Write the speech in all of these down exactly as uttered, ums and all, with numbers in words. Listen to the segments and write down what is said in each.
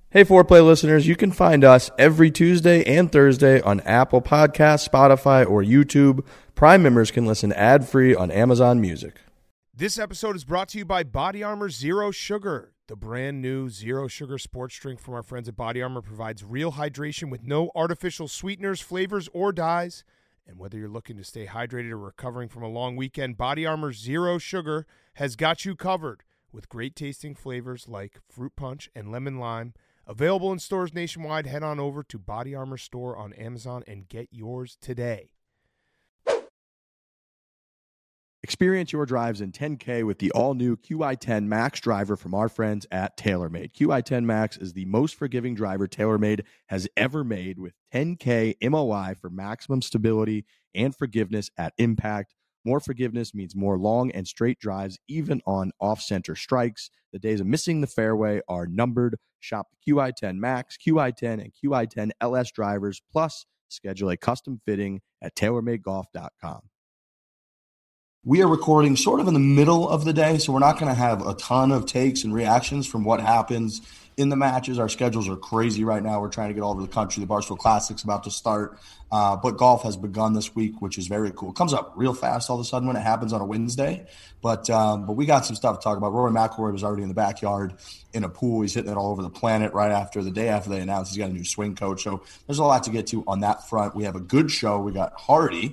Hey, Foreplay listeners, you can find us every Tuesday and Thursday on Apple Podcasts, Spotify, or YouTube. Prime members can listen ad-free on Amazon Music. This episode is brought to you by Body Armor Zero Sugar. The brand new Zero Sugar sports drink from our friends at Body Armor provides real hydration with no artificial sweeteners, flavors, or dyes. And whether you're looking to stay hydrated or recovering from a long weekend, Body Armor Zero Sugar has got you covered with great tasting flavors like fruit punch and lemon lime. Available in stores nationwide. Head on over to Body Armor Store on Amazon and get yours today. Experience your drives in ten K with the all-new Q I ten Max driver from our friends at TaylorMade. Q I ten Max is the most forgiving driver TaylorMade has ever made with ten K M O I for maximum stability and forgiveness at impact. More forgiveness means more long and straight drives, even on off-center strikes. The days of missing the fairway are numbered. Shop the Q I ten Max, Q I ten, and Q I ten L S drivers, plus schedule a custom fitting at tailor made golf dot com. We are recording sort of in the middle of the day, so we're not going to have a ton of takes and reactions from what happens in the matches. Our schedules are crazy right now. We're trying to get all over the country. The Barstool Classic's about to start, uh, but golf has begun this week, which is very cool. It comes up real fast all of a sudden when it happens on a Wednesday, but um, but we got some stuff to talk about. Rory McIlroy was already in the backyard in a pool. He's hitting it all over the planet right after the day after they announced he's got a new swing coach. So there's a lot to get to on that front. We have a good show. We got Hardy,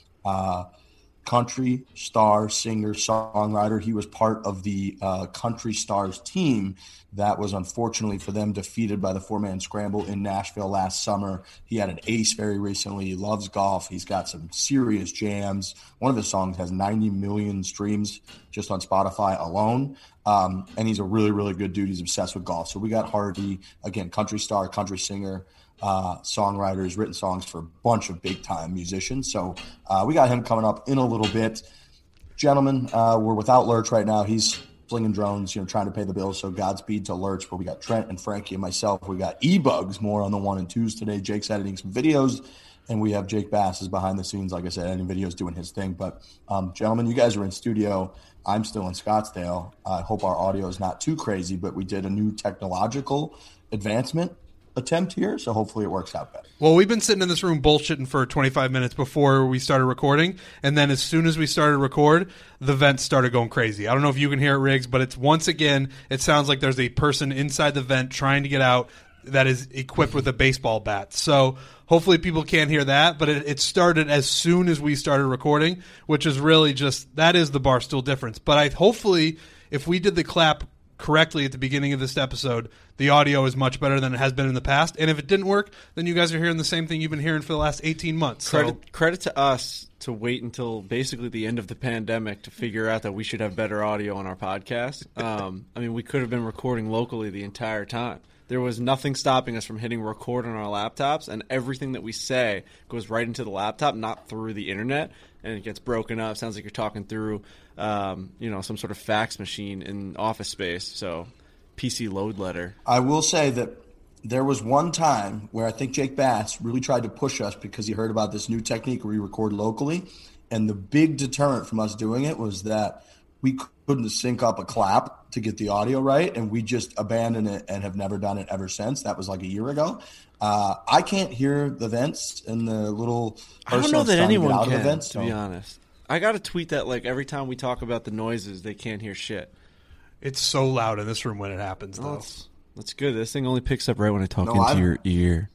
uh, country star, singer, songwriter. He was part of the uh, Country Stars team that was unfortunately for them defeated by the four-man scramble in Nashville last summer. He had an ace very recently. He loves golf. He's got some serious jams. One of his songs has ninety million streams just on Spotify alone. Um, and he's a really, really good dude. He's obsessed with golf. So we got Hardy, again, country star, country singer, uh, songwriter. He's written songs for a bunch of big-time musicians. So uh, we got him coming up in a little bit. Gentlemen, uh, we're without Lurch right now. He's slinging drones, you know, trying to pay the bills. So Godspeed to Lurch. But we got Trent and Frankie and myself. We got E-Bugs more on the one and twos today. Jake's editing some videos. And we have Jake Bass is behind the scenes, like I said, editing videos, doing his thing. But, um, gentlemen, you guys are in studio. I'm still in Scottsdale. I hope our audio is not too crazy, but we did a new technological advancement attempt here, so hopefully it works out better. Well, we've been sitting in this room bullshitting for twenty-five minutes before we started recording, and then as soon as we started to record, the vent started going crazy. I don't know if you can hear it, Riggs, but it's once again, it sounds like there's a person inside the vent trying to get out that is equipped with a baseball bat. So hopefully people can't hear that, but it, it started as soon as we started recording, which is really just, that is the Barstool difference. But I hopefully, if we did the clap correctly at the beginning of this episode, the audio is much better than it has been in the past. And if it didn't work, then you guys are hearing the same thing you've been hearing for the last eighteen months. Credit, so. credit to us to wait until basically the end of the pandemic to figure out that we should have better audio on our podcast. Um, I mean, we could have been recording locally the entire time. There was nothing stopping us from hitting record on our laptops, and everything that we say goes right into the laptop, not through the internet, and it gets broken up. Sounds like you're talking through, um, you know, some sort of fax machine in office space. So, P C load letter. I will say that there was one time where I think Jake Bass really tried to push us because he heard about this new technique where we record locally, and the big deterrent from us doing it was that we couldn't sync up a clap to get the audio right, and we just abandoned it and have never done it ever since. That was like a year ago. Uh, I can't hear the vents and the little I don't know that anyone out can, of the vents, to so. be honest. I got to tweet that like every time we talk about the noises, they can't hear shit. It's so loud in this room when it happens, though. Oh, that's, that's good. This thing only picks up right when I talk No, into I've- your ear.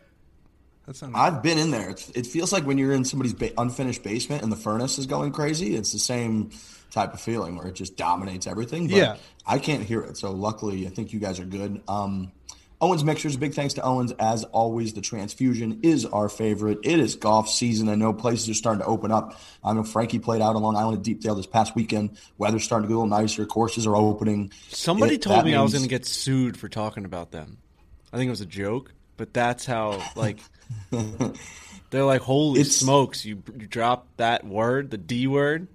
That's not I've been in there. It's, it feels like when you're in somebody's ba- unfinished basement and the furnace is going crazy. It's the same type of feeling where it just dominates everything. But Yeah. I can't hear it. So luckily, I think you guys are good. Um, Owens Mixers, big thanks to Owens. As always, the Transfusion is our favorite. It is golf season. I know places are starting to open up. I know Frankie played out on Long Island at Deepdale this past weekend. Weather's starting to get a little nicer. Courses are opening. Somebody It- told that me I was means- going to get sued for talking about them. I think it was a joke, but that's how, like, they're like, holy It's- smokes, you, you dropped that word, the D word.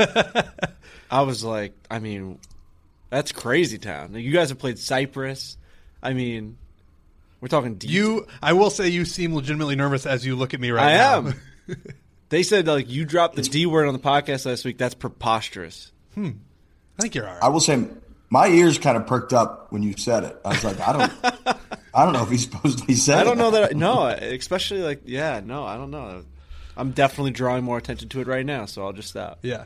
I was like, I mean, that's crazy town. You guys have played Cyprus. I mean, we're talking deep. You, I will say you seem legitimately nervous as you look at me right I now. am. They said, like, you dropped the D word on the podcast last week. That's preposterous. I think you're all right. I will say my ears kind of perked up when you said it. I was like, I don't I don't know if he's supposed to be saying I don't know that. that. No, especially like, yeah, no, I don't know. I'm definitely drawing more attention to it right now, so I'll just stop. Yeah.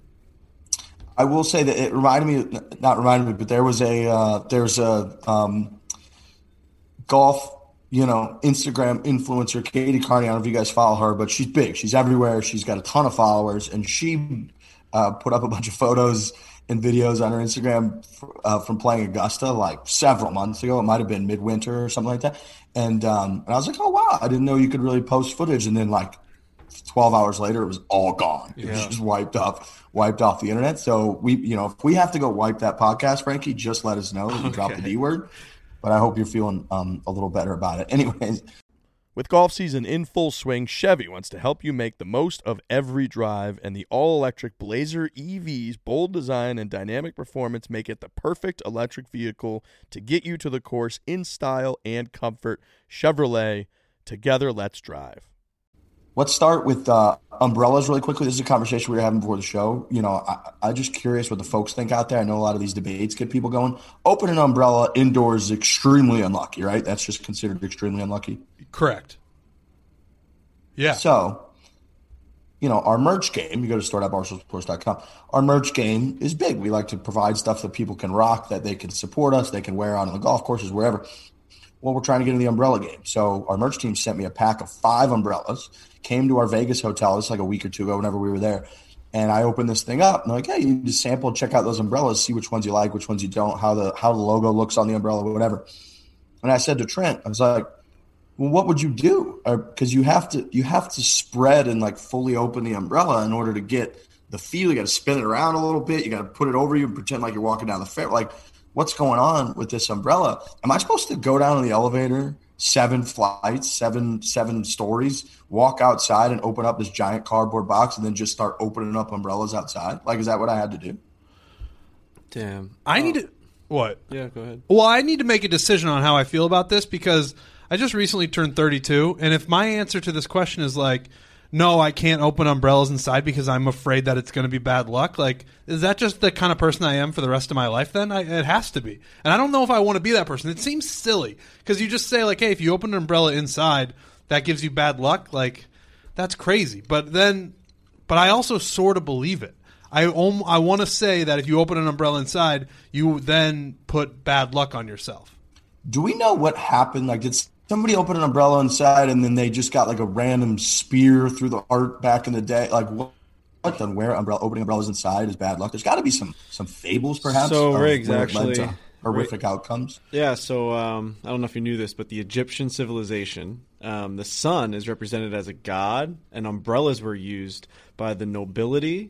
I will say that it reminded me, not reminded me, but there was a, uh, there's a um, golf, you know, Instagram influencer, Katie Carney. I don't know if you guys follow her, but she's big. She's everywhere. She's got a ton of followers, and she uh, put up a bunch of photos and videos on her Instagram uh, from playing Augusta like several months ago. It might have been midwinter or something like that. And, um, and I was like, oh, wow, I didn't know you could really post footage. And then like twelve hours later, it was all gone. It Yeah. was just wiped off, wiped off the internet. So we, you know, if we have to go wipe that podcast, Frankie, just let us know that we Okay. dropped the D word. But I hope you're feeling um, a little better about it. Anyways, With golf season in full swing, Chevy wants to help you make the most of every drive, and the all-electric Blazer E V's bold design and dynamic performance make it the perfect electric vehicle to get you to the course in style and comfort. Chevrolet, together let's drive. let's start with uh, umbrellas really quickly. This is a conversation we were having before the show. You know, I, I'm just curious what the folks think out there. I know a lot of these debates get people going. Open an umbrella indoors is extremely unlucky, right? That's just considered extremely unlucky. Correct. Yeah. So, you know, our merch game, you go to store dot barstool sports dot com. Our merch game is big. We like to provide stuff that people can rock, that they can support us, they can wear out on the golf courses, wherever. Well, we're trying to get in the umbrella game. So our merch team sent me a pack of five umbrellas, came to our Vegas hotel. It's like a week or two ago whenever we were there. And I opened this thing up. And they're like, hey, you need to sample, check out those umbrellas, see which ones you like, which ones you don't, how the how the logo looks on the umbrella, whatever. And I said to Trent, I was like, well, what would you do? Because you have to you have to spread and like fully open the umbrella in order to get the feel. You got to spin it around a little bit. You got to put it over you and pretend like you're walking down the fair. Like, what's going on with this umbrella? Am I supposed to go down in the elevator, seven flights, seven seven stories, walk outside and open up this giant cardboard box and then just start opening up umbrellas outside? Like, is that what I had to do? Damn. I Oh, need to. What? Yeah, go ahead. Well, I need to make a decision on how I feel about this because I just recently turned thirty-two, and if my answer to this question is like, no, I can't open umbrellas inside because I'm afraid that it's going to be bad luck, like, is that just the kind of person I am for the rest of my life then? I, it has to be. And I don't know if I want to be that person. It seems silly because you just say, like, hey, if you open an umbrella inside, that gives you bad luck. Like, that's crazy. But then, but I also sort of believe it. I om- I want to say that if you open an umbrella inside, you then put bad luck on yourself. Do we know what happened? Like, did somebody open an umbrella inside and then they just got like a random spear through the heart back in the day? Like, what? What then? Where umbrella opening umbrellas inside is bad luck? There's got to be some some fables, perhaps. So, of Riggs, where it led actually- to horrific outcomes. Yeah, so um, I don't know if you knew this, but the Egyptian civilization, um, the sun is represented as a god, and umbrellas were used by the nobility.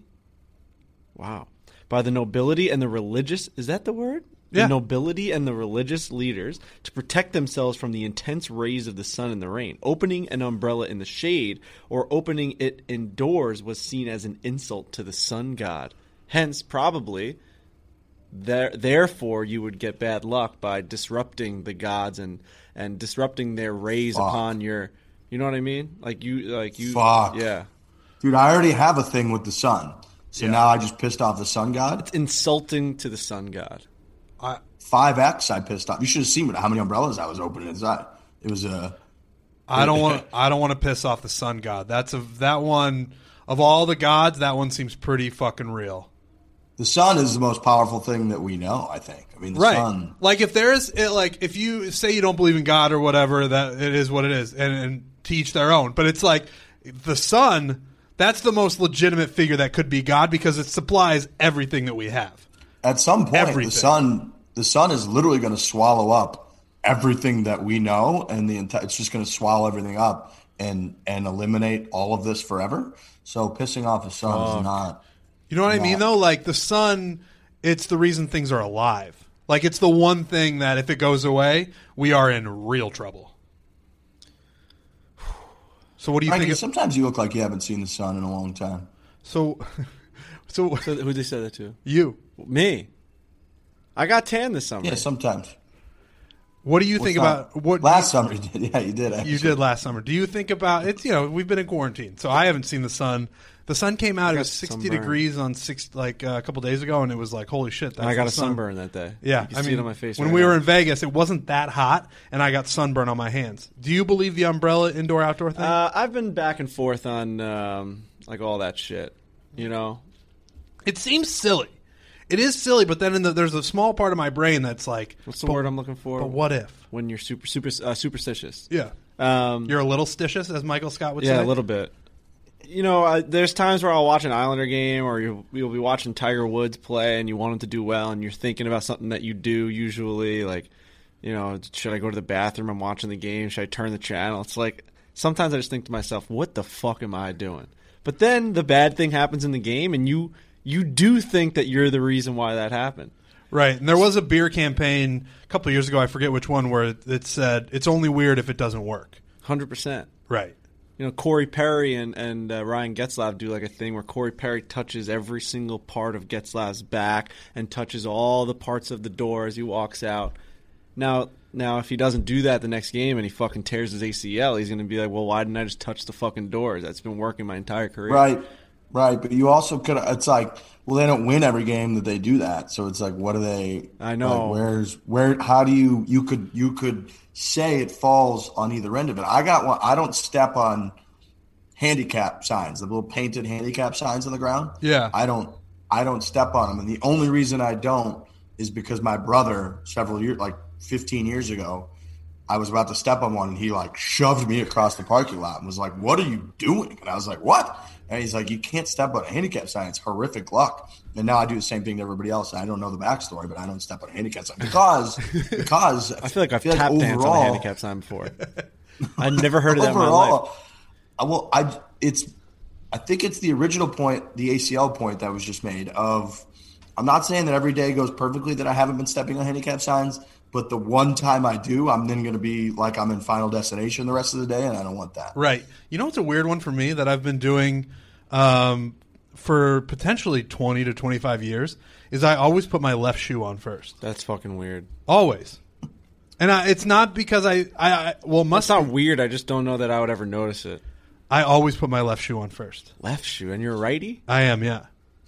Wow. By the nobility and the religious. Is that the word? Yeah. The nobility and the religious leaders to protect themselves from the intense rays of the sun and the rain. Opening an umbrella in the shade or opening it indoors was seen as an insult to the sun god. Hence, probably, there, therefore, you would get bad luck by disrupting the gods and, and disrupting their rays Fuck. upon your. You know what I mean? Like you, like you. Fuck. Yeah. Dude, I already have a thing with the sun. So Yeah. now I just pissed off the sun god. It's insulting to the sun god. I, five X I pissed off. You should have seen how many umbrellas I was opening inside. It was a. Uh, I don't want. I don't want to piss off the sun god. That's a that one of all the gods. That one seems pretty fucking real. the sun is the most powerful thing that we know, I think. I mean, the Right. sun. Like if there's it, like if you say you don't believe in God or whatever, that it is what it is, and, and to each their own. But it's like the sun. That's the most legitimate figure that could be God because it supplies everything that we have. At some point, Everything. the sun, the sun is literally going to swallow up everything that we know, and the enti- it's just going to swallow everything up and and eliminate all of this forever. So pissing off the sun is not. You know what I mean, Not- though? Like, the sun, it's the reason things are alive. Like, it's the one thing that if it goes away, we are in real trouble. So what do you Frankie, think? Of, sometimes you look like you haven't seen the sun in a long time. so, so So who they say that to? you, Me. I got tan this summer. Yeah, sometimes. what do you What's think not- about what last summer? You did, yeah, you did. Actually. you did last summer? Do you think about it's? You know, we've been in quarantine, so I haven't seen the sun The sun came out. I It got was sixty sunburn. degrees on six like uh, a couple days ago, and it was like, holy shit! That's And I got the a sun. sunburn that day. Yeah, you can I see mean, it on my face. when right we now. were in Vegas, it wasn't that hot, and I got sunburn on my hands. Do you believe the umbrella indoor outdoor thing? Uh, I've been back and forth on um, like all that shit. You know, It seems silly. It is silly, but then in the, there's a small part of my brain that's like, what's the but, word I'm looking for? But what if? When you're super super uh, superstitious. Yeah, Um, you're a little stitious, as Michael Scott would yeah, say. a little bit. You know, I, there's times where I'll watch an Islander game, or you'll, you'll be watching Tiger Woods play, and you want him to do well, and you're thinking about something that you do usually, like, you know, should I go to the bathroom? I'm watching the game. Should I turn the channel? It's like sometimes I just think to myself, what the fuck am I doing? But then the bad thing happens in the game, and you you do think that you're the reason why that happened. Right, and there was a beer campaign a couple of years ago, I forget which one, where it, it said, it's only weird if it doesn't work. one hundred percent. Right. You know, Corey Perry and, and uh, Ryan Getzlav do like a thing where Corey Perry touches every single part of Getzlav's back and touches all the parts of the door as he walks out. Now, now if he doesn't do that the next game and he fucking tears his A C L, he's going to be like, well, why didn't I just touch the fucking doors? That's been working my entire career. Right, right. But you also could. It's like, well, they don't win every game that they do that. So it's like, what do they? I know. Like, where's where? How do you? You could you could say it falls on either end of it. I got one. I don't step on handicap signs, the little painted handicap signs on the ground. Yeah. I don't. I don't step on them, and the only reason I don't is because my brother, several years, like fifteen years ago, I was about to step on one, and he like shoved me across the parking lot and was like, "What are you doing?" And I was like, "What?" And he's like, "You can't step on a handicap sign. It's horrific luck." And now I do the same thing to everybody else. I don't know the backstory, but I don't step on a handicap sign because because I feel like I've feel tap like danced on a overall- handicap sign before. I've never heard of that in my overall, life. I well, I it's I think it's the original point, the A C L point that was just made of. I'm not saying that every day goes perfectly that I haven't been stepping on handicap signs, but the one time I do, I'm then going to be like I'm in Final Destination the rest of the day, and I don't want that. Right. You know what's a weird one for me that I've been doing um, for potentially twenty to twenty-five years is I always put my left shoe on first. That's fucking weird. Always. And I, it's not because I, I, I well, must That's not weird. I just don't know that I would ever notice it. I always put my left shoe on first. Left shoe, and you're a righty? I am, yeah.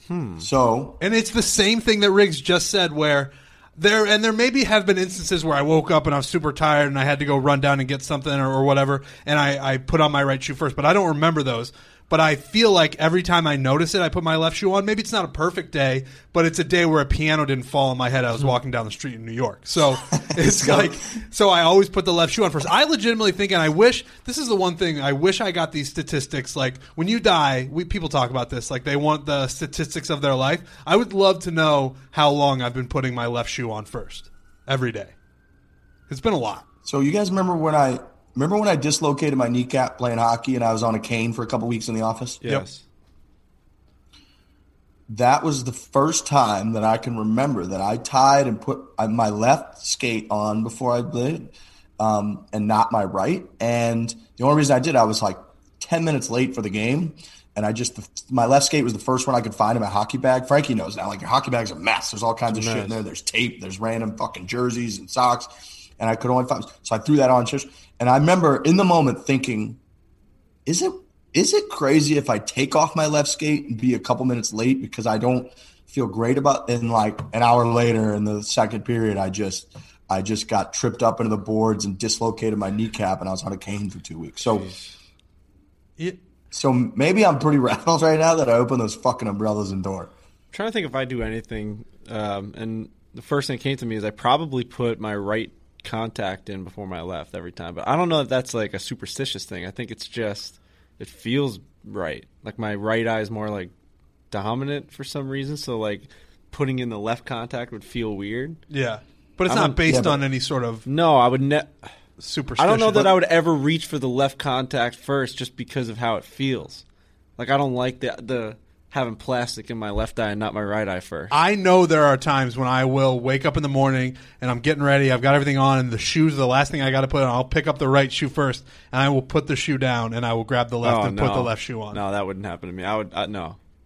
So And it's the same thing that Riggs just said where there and there maybe have been instances where I woke up and I was super tired and I had to go run down and get something or, or whatever, and I, I put on my right shoe first, but I don't remember those. But I feel like every time I notice it, I put my left shoe on. Maybe it's not a perfect day, but it's a day where a piano didn't fall on my head. I was walking down the street in New York. So it's like, so I always put the left shoe on first. I legitimately think, and I wish, this is the one thing, I wish I got these statistics. Like when you die, we people talk about this, like they want the statistics of their life. I would love to know how long I've been putting my left shoe on first every day. It's been a lot. so you guys remember when I remember when I dislocated my kneecap playing hockey and I was on a cane for a couple weeks in the office? Yes. That was the first time that I can remember that I tied and put my left skate on before I did, um, and not my right. And the only reason I did, I was like ten minutes late for the game, and I just my left skate was the first one I could find in my hockey bag. Frankie knows now, like your hockey bag's a mess. There's all kinds of shit in there. There's tape. There's random fucking jerseys and socks, and I could only find. So I threw that on, and I remember in the moment thinking, "Is it?" Is it crazy if I take off my left skate and be a couple minutes late because I don't feel great about it? And like an hour later in the second period, I just I just got tripped up into the boards and dislocated my kneecap, and I was on a cane for two weeks. So, It, so maybe I'm pretty rattled right now that I opened those fucking umbrellas and door. I'm trying to think if I do anything, um, and the first thing that came to me is I probably put my right contact in before my left every time. But I don't know if that's like a superstitious thing. I think it's just it feels right. Like my right eye is more like dominant for some reason. So like putting in the left contact would feel weird. yeah. But it's I'm not a- based yeah, but- on any sort of No, I would ne- superstition. I don't know that But- I would ever reach for the left contact first just because of how it feels. Like I don't like the the having plastic in my left eye and not my right eye first. I know there are times when I will wake up in the morning and I'm getting ready. I've got everything on, and the shoes are the last thing I got to put on. I'll pick up the right shoe first, and I will put the shoe down, and I will grab the left Oh, and no. put the left shoe on. No, that wouldn't happen to me. I would I, no.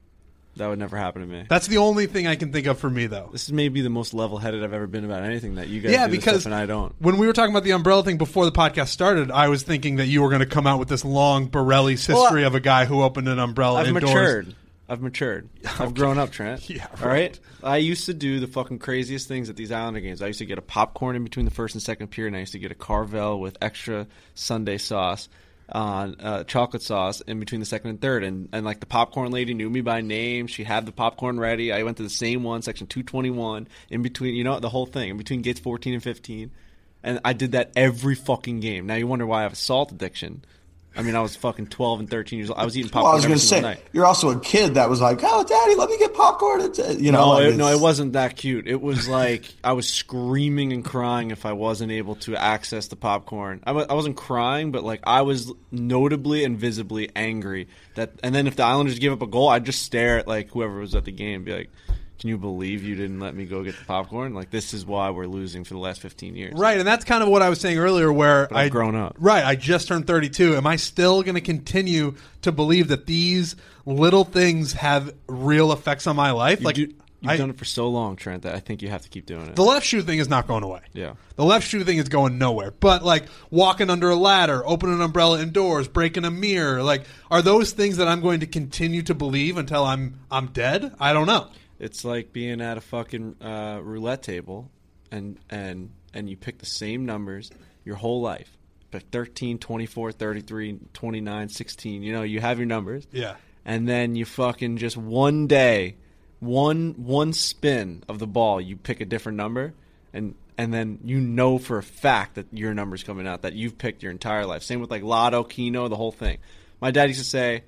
That would never happen to me. That's the only thing I can think of for me, though. This is maybe the most level-headed I've ever been about anything that you guys yeah, do this because stuff and I don't. When we were talking about the umbrella thing before the podcast started, I was thinking that you were going to come out with this long Borelli's history well, of a guy who opened an umbrella I've indoors. matured. I've matured. Okay. I've grown up, Trent. Yeah, right. All right? I used to do the fucking craziest things at these Islander games. I used to get a popcorn in between the first and second period, and I used to get a Carvel with extra Sunday sauce on uh, chocolate sauce in between the second and third. And, and like the popcorn lady knew me by name. She had the popcorn ready. I went to the same one, section two twenty-one, in between, you know, the whole thing, in between gates fourteen and fifteen. And I did that every fucking game. Now you wonder why I have a salt addiction. I mean, I was fucking twelve and thirteen years old. I was eating popcorn well, I was every gonna single say, night. you're also a kid that was like, "Oh, Daddy, let me get popcorn." It's, uh, you know, No, like it, no, it's- it wasn't that cute. It was like I was screaming and crying if I wasn't able to access the popcorn. I, w- I wasn't crying, but like I was notably and visibly angry. That, and then if the Islanders give up a goal, I'd just stare at like whoever was at the game and be like, "Can you believe you didn't let me go get the popcorn? Like this is why we're losing for the last fifteen years." Right, and that's kind of what I was saying earlier where But I've I grown up. Right, I just turned thirty-two. Am I still going to continue to believe that these little things have real effects on my life? You like do, you've I, done it for so long, Trent, that I think you have to keep doing it. the left shoe thing is not going away. Yeah. The left shoe thing is going nowhere. But like walking under a ladder, opening an umbrella indoors, breaking a mirror, like are those things that I'm going to continue to believe until I'm I'm dead? I don't know. It's like being at a fucking uh, roulette table, and and and you pick the same numbers your whole life. But thirteen, twenty-four, thirty-three, twenty-nine, sixteen, you know, you have your numbers. Yeah. And then you fucking just one day, one one spin of the ball, you pick a different number, and and then you know for a fact that your number's coming out, that you've picked your entire life. Same with like Lotto, Keno, the whole thing. My dad used to say,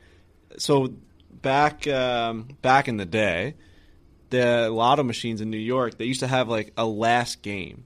so back um, back in the day, the lotto machines in New York, they used to have like a last game.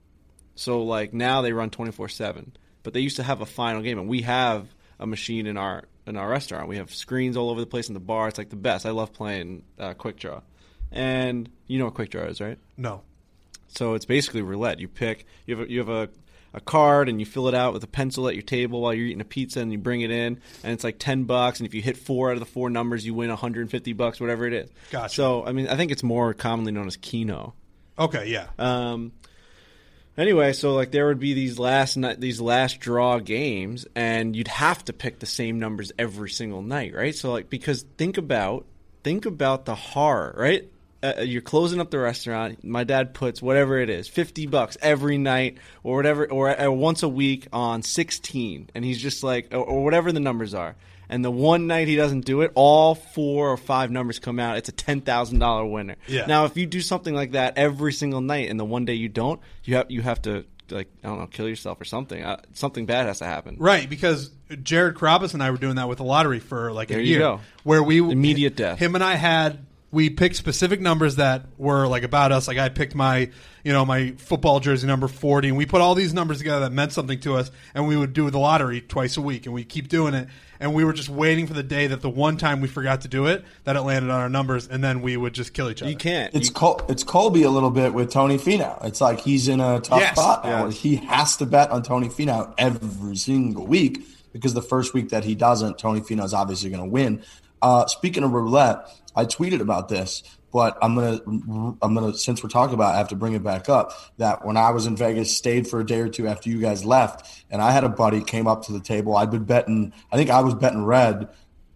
So like now they run twenty-four seven, but they used to have a final game, and we have a machine in our in our restaurant. We have screens all over the place in the bar. It's like the best. I love playing uh, Quick Draw. And you know what Quick Draw is, right? No. So it's basically roulette. You pick, you have a, you have a, a card, and you fill it out with a pencil at your table while you're eating a pizza, and you bring it in, and it's like ten bucks. And if you hit four out of the four numbers, you win one hundred fifty bucks, whatever it is. Gotcha. So I mean, I think it's more commonly known as Keno. Okay, yeah. Um. Anyway, so like there would be these last night, these last draw games, and you'd have to pick the same numbers every single night, right? So like because think about think about the horror, right? Uh, you're closing up the restaurant. My dad puts whatever it is, fifty bucks every night, or whatever, or uh, once a week on sixteen, and he's just like, or, or whatever the numbers are. And the one night he doesn't do it, all four or five numbers come out. It's a ten thousand dollar winner. Yeah. Now, if you do something like that every single night, and the one day you don't, you have you have to like I don't know, kill yourself or something. Uh, something bad has to happen. Right, because Jared Carabas and I were doing that with the lottery for like There a you year, go. where we Immediate death. Him and I had we picked specific numbers that were like about us. Like I picked my you know my football jersey number forty, and we put all these numbers together that meant something to us, and we would do the lottery twice a week, and we keep doing it. And we were just waiting for the day that the one time we forgot to do it, that it landed on our numbers, and then we would just kill each other. You can't. It's You- Col- it's Colby a little bit with Tony Finau. It's like he's in a tough Yes, spot now. yes. He has to bet on Tony Finau every single week because the first week that he doesn't, Tony Finau's obviously going to win. Uh, speaking of roulette, I tweeted about this, but I'm gonna I'm gonna since we're talking about it, I have to bring it back up that when I was in Vegas, stayed for a day or two after you guys left, and I had a buddy came up to the table. I'd been betting. I think I was betting red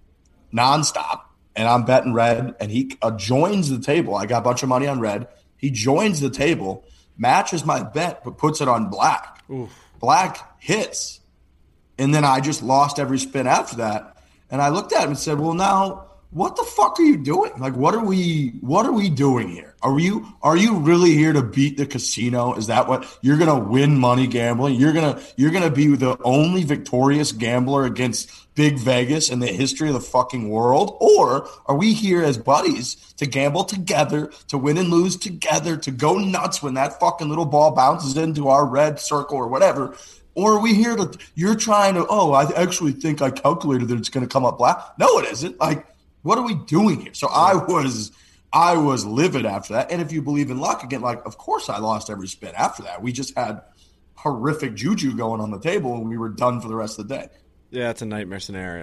nonstop. And I'm betting red, and he uh, joins the table. I got a bunch of money on red. He joins the table, matches my bet, but puts it on black. Oof. Black hits. And then I just lost every spin after that. And I looked at him and said, well, now, what the fuck are you doing? Like, what are we what are we doing here? Are you are you really here to beat the casino? Is that what you're gonna win money gambling? You're gonna you're gonna be the only victorious gambler against Big Vegas in the history of the fucking world? Or are we here as buddies to gamble together, to win and lose together, to go nuts when that fucking little ball bounces into our red circle or whatever? Or are we here to, you're trying to, oh, I actually think I calculated that it's going to come up black. No, it isn't. Like, what are we doing here? So I was, I was livid after that. And if you believe in luck, again, like, of course I lost every spin after that. We just had horrific juju going on the table and we were done for the rest of the day. Yeah, it's a nightmare scenario.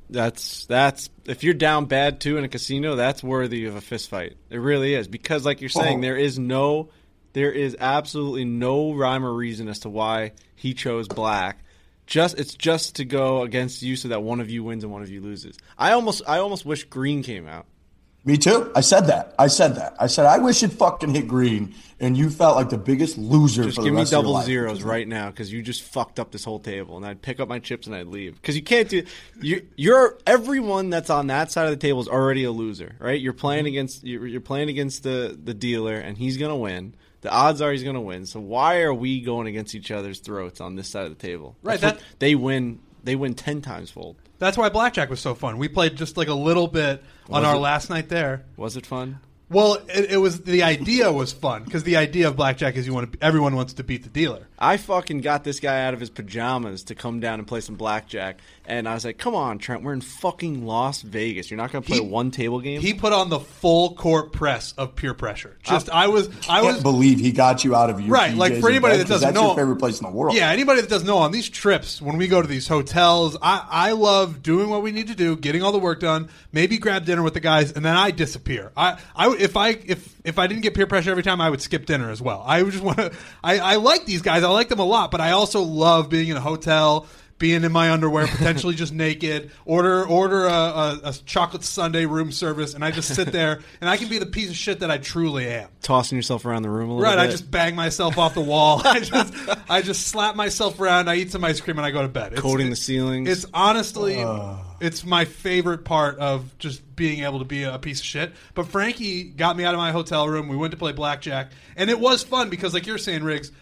That's that's if you're down bad too in a casino, that's worthy of a fist fight. It really is, because like you're saying, Oh. there is no, there is absolutely no rhyme or reason as to why he chose black. Just it's just to go against you so that one of you wins and one of you loses. I almost I almost wish green came out. Me too. I said that. I said that. I said I wish it fucking hit green, and you felt like the biggest loser. Just for give the me rest of your double life. zeros right now, because you just fucked up this whole table, and I'd pick up my chips and I'd leave. Because you can't do you. You're everyone that's on that side of the table is already a loser, right? You're playing against you're, you're playing against the the dealer, and he's gonna win. The odds are he's gonna win. So why are we going against each other's throats on this side of the table? Right, That's what- that- they win. They win ten times fold. That's why blackjack was so fun. We played just like a little bit on Was our it? last night there. Was it fun? Well, it, it was the idea was fun because the idea of blackjack is you want to, everyone wants to beat the dealer. I fucking got this guy out of his pajamas to come down and play some blackjack, and I was like, "Come on, Trent, we're in fucking Las Vegas. You're not going to play He- a one table game." He put on the full court press of peer pressure. Just I was I I can't was believe he got you out of your Right, P Js like, for in anybody bed, that 'cause doesn't that's know- your favorite place in the world. Yeah, anybody that doesn't know, on these trips, when we go to these hotels, I, I love doing what we need to do, getting all the work done, maybe grab dinner with the guys, and then I disappear. I, I if I if if I didn't get peer pressure every time, I would skip dinner as well. I would just want to. I, I like these guys. I like them a lot, but I also love being in a hotel, being in my underwear, potentially just naked. Order order a, a, a chocolate sundae room service, and I just sit there, and I can be the piece of shit that I truly am. Tossing yourself around the room a little Right, bit. I just bang myself off the wall. I just, I just slap myself around. I eat some ice cream and I go to bed. It's, coating it- the ceilings. It's honestly, it's my favorite part of just being able to be a piece of shit. But Frankie got me out of my hotel room. We went to play blackjack, and it was fun because, like you're saying, Riggs,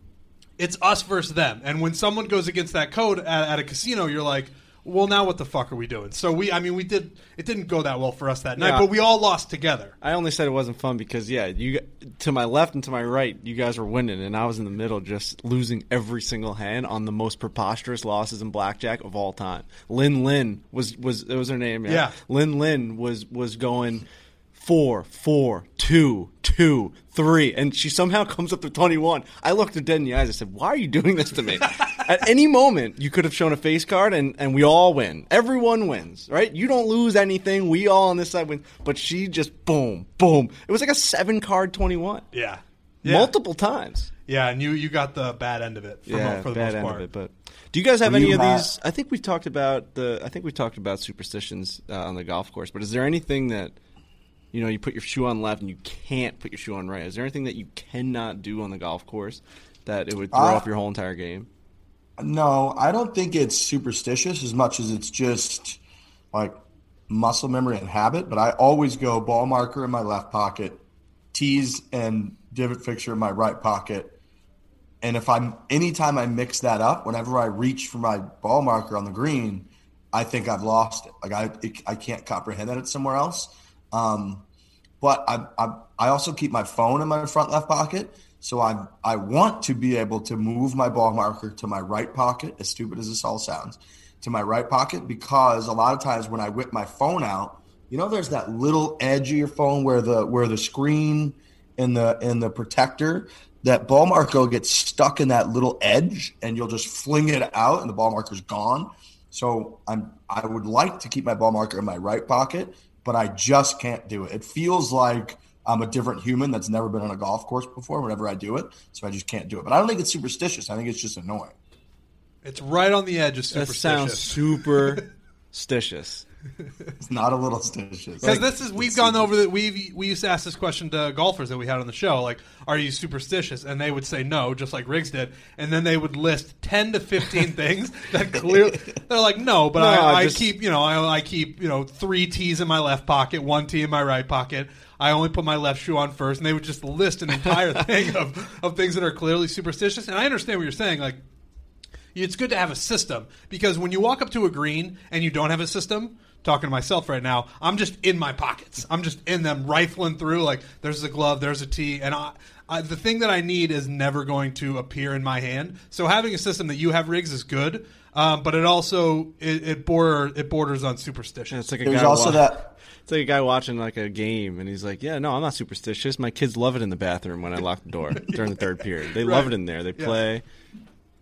it's us versus them. And when someone goes against that code at, at a casino, you're like, well, now what the fuck are we doing? So we, I mean, we did. It didn't go that well for us that night, Yeah. but we all lost together. I only said it wasn't fun because, yeah, you to my left and to my right, you guys were winning, and I was in the middle just losing every single hand on the most preposterous losses in blackjack of all time. Lin Lin was was it was her name, yeah. Yeah. Lin Lin was was going four, four, two, two, three, and she somehow comes up to twenty-one. I looked her dead in the eyes. I said, "Why are you doing this to me?" At any moment, you could have shown a face card, and, and we all win. Everyone wins, right? You don't lose anything. We all on this side win. But she just boom, boom. It was like a seven-card twenty-one. Yeah, yeah. Multiple times. Yeah, and you, you got the bad end of it for, Yeah, mo- for the bad most end part. of it. But do you guys have Were any you of ha- these? I think we've talked about the. I think we've talked about superstitions uh, on the golf course. But is there anything that, you know, you put your shoe on left and you can't put your shoe on right? Is there anything that you cannot do on the golf course that it would throw Uh, off your whole entire game? No, I don't think it's superstitious as much as it's just like muscle memory and habit. But I always go ball marker in my left pocket, tees and divot fixture in my right pocket. And if I'm anytime I mix that up, whenever I reach for my ball marker on the green, I think I've lost it. Like I, it, I can't comprehend that it's somewhere else. Um, but I, I, I also keep my phone in my front left pocket. So I I want to be able to move my ball marker to my right pocket, as stupid as this all sounds, to my right pocket, because a lot of times when I whip my phone out, you know, there's that little edge of your phone where the where the screen and the and the protector, that ball marker gets stuck in that little edge, and you'll just fling it out, and the ball marker's gone. So I'm I would like to keep my ball marker in my right pocket, but I just can't do it. It feels like I'm a different human that's never been on a golf course before whenever I do it, so I just can't do it. But I don't think it's superstitious. I think it's just annoying. It's right on the edge of That superstitious. sounds superstitious. It's not a little stitious. Because this is we've gone over that we we used to ask this question to golfers that we had on the show, like, are you superstitious? And they would say no, just like Riggs did, and then they would list ten to fifteen things that clearly they're like no, but No, I, I just- keep you know I, I keep you know three tees in my left pocket, one tee in my right pocket. I only put my left shoe on first, and they would just list an entire thing of of things that are clearly superstitious. And I understand what you're saying, like. It's good to have a system, because when you walk up to a green and you don't have a system, talking to myself right now, I'm just in my pockets. I'm just in them, rifling through, like, there's a glove, there's a tee, and I, I, the thing that I need is never going to appear in my hand. So having a system that you have, Riggs, is good, um, but it also, it, it, border, it borders on superstition. It's like a There's guy also wa- that. It's like a guy watching like a game, and he's like, "Yeah, no, I'm not superstitious. My kids love it in the bathroom when I lock the door during the third period. They love Right. it in there. They Yeah. play."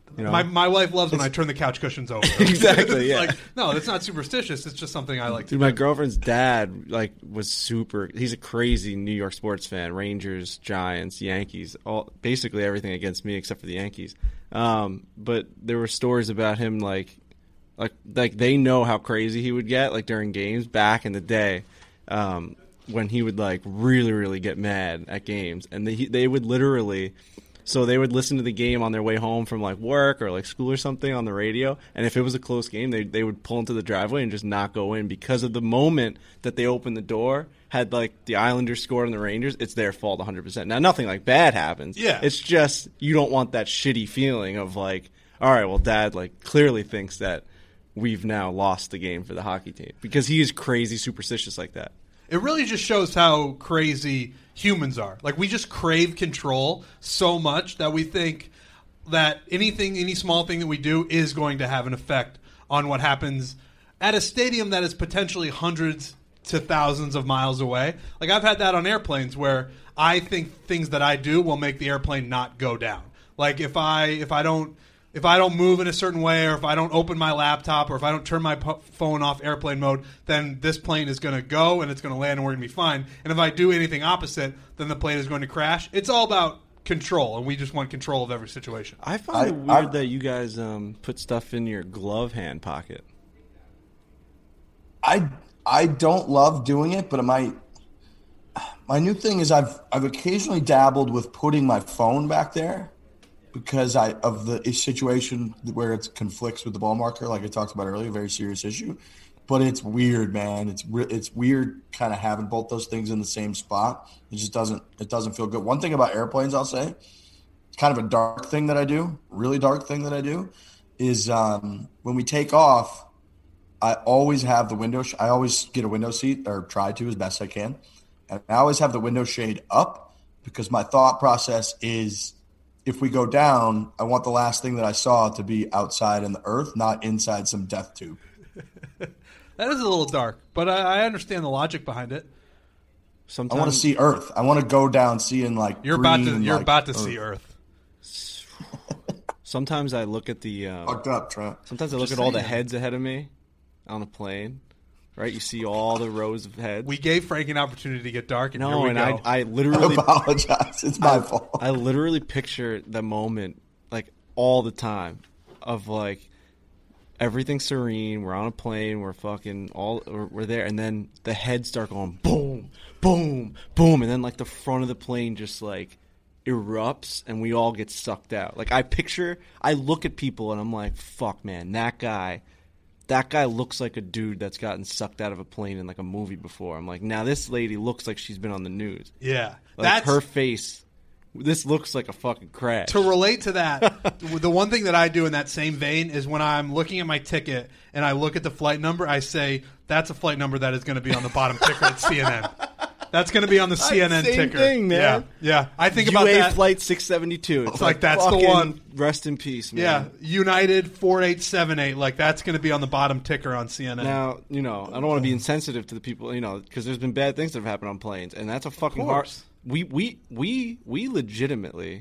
You know? My my wife loves when I turn the couch cushions over. Exactly, It's yeah. Like, no, that's not superstitious. It's just something I like to Dude, do. my girlfriend's dad like was super. He's a crazy New York sports fan: Rangers, Giants, Yankees, all basically everything against me except for the Yankees. Um, but there were stories about him like, like, like they know how crazy he would get like during games back in the day, um, when he would like really, really get mad at games, and they they would literally. So they would listen to the game on their way home from like work or like school or something on the radio, and if it was a close game, they they would pull into the driveway and just not go in because of the moment that they opened the door. Had like the Islanders scored on the Rangers, it's their fault one hundred percent. Now nothing like bad happens. Yeah. It's just you don't want that shitty feeling of like, all right, well, Dad like clearly thinks that we've now lost the game for the hockey team because he is crazy superstitious like that. It really just shows how crazy humans are. Like, we just crave control so much that we think that anything, any small thing that we do is going to have an effect on what happens at a stadium that is potentially hundreds to thousands of miles away. Like, I've had that on airplanes where I think things that I do will make the airplane not go down. Like, if I if I don't if I don't move in a certain way, or if I don't open my laptop, or if I don't turn my po- phone off airplane mode, then this plane is going to go and it's going to land and we're going to be fine. And if I do anything opposite, then the plane is going to crash. It's all about control, and we just want control of every situation. I find I- it weird I- that you guys um, put stuff in your glove hand pocket. I I don't love doing it, but my my new thing is I've I've occasionally dabbled with putting my phone back there because I of the situation where it conflicts with the ball marker, like I talked about earlier, a very serious issue. But it's weird, man. It's re- it's weird, kind of having both those things in the same spot. It just doesn't it doesn't feel good. One thing about airplanes, I'll say, it's kind of a dark thing that I do, really dark thing that I do, is um, when we take off. I always have the window. Sh- I always get a window seat, or try to as best I can, and I always have the window shade up because my thought process is, if we go down, I want the last thing that I saw to be outside in the earth, not inside some death tube. That is a little dark, but I, I understand the logic behind it. I Sometimes want to see Earth. I want to go down seeing like You're about to green, you're like, about to see Earth. Sometimes I look at the. Um, Fucked up, Trent. sometimes I look Just at all the saying. heads ahead of me on the plane. Right, you see all the rows of heads. We gave Frank an opportunity to get dark, and no, here we and go. I I I literally apologize. It's my fault. I literally picture the moment like all the time of like everything's serene. We're on a plane. We're fucking all we're, we're there, and then the heads start going boom, boom, boom, and then like the front of the plane just like erupts, and we all get sucked out. Like I picture, I look at people, and I'm like, fuck, man, that guy. That guy looks like a dude that's gotten sucked out of a plane in like a movie before. I'm like, now this lady looks like she's been on the news. yeah, Like that's her face. This looks like a fucking crash. to relate to that. The one thing that I do in that same vein is when I'm looking at my ticket and I look at the flight number, I say that's a flight number that is going to be on the bottom ticker at C N N. That's going to be on the C N N Same ticker. thing, man. Yeah, yeah. I think U A about that. flight six seventy-two. It's like, that's the fucking one. Rest in peace, man. Yeah, United four eight seven eight. Like that's going to be on the bottom ticker on C N N. Now, you know, I don't want to be insensitive to the people, you know, because there's been bad things that have happened on planes, and that's a fucking hard. course. We we we we legitimately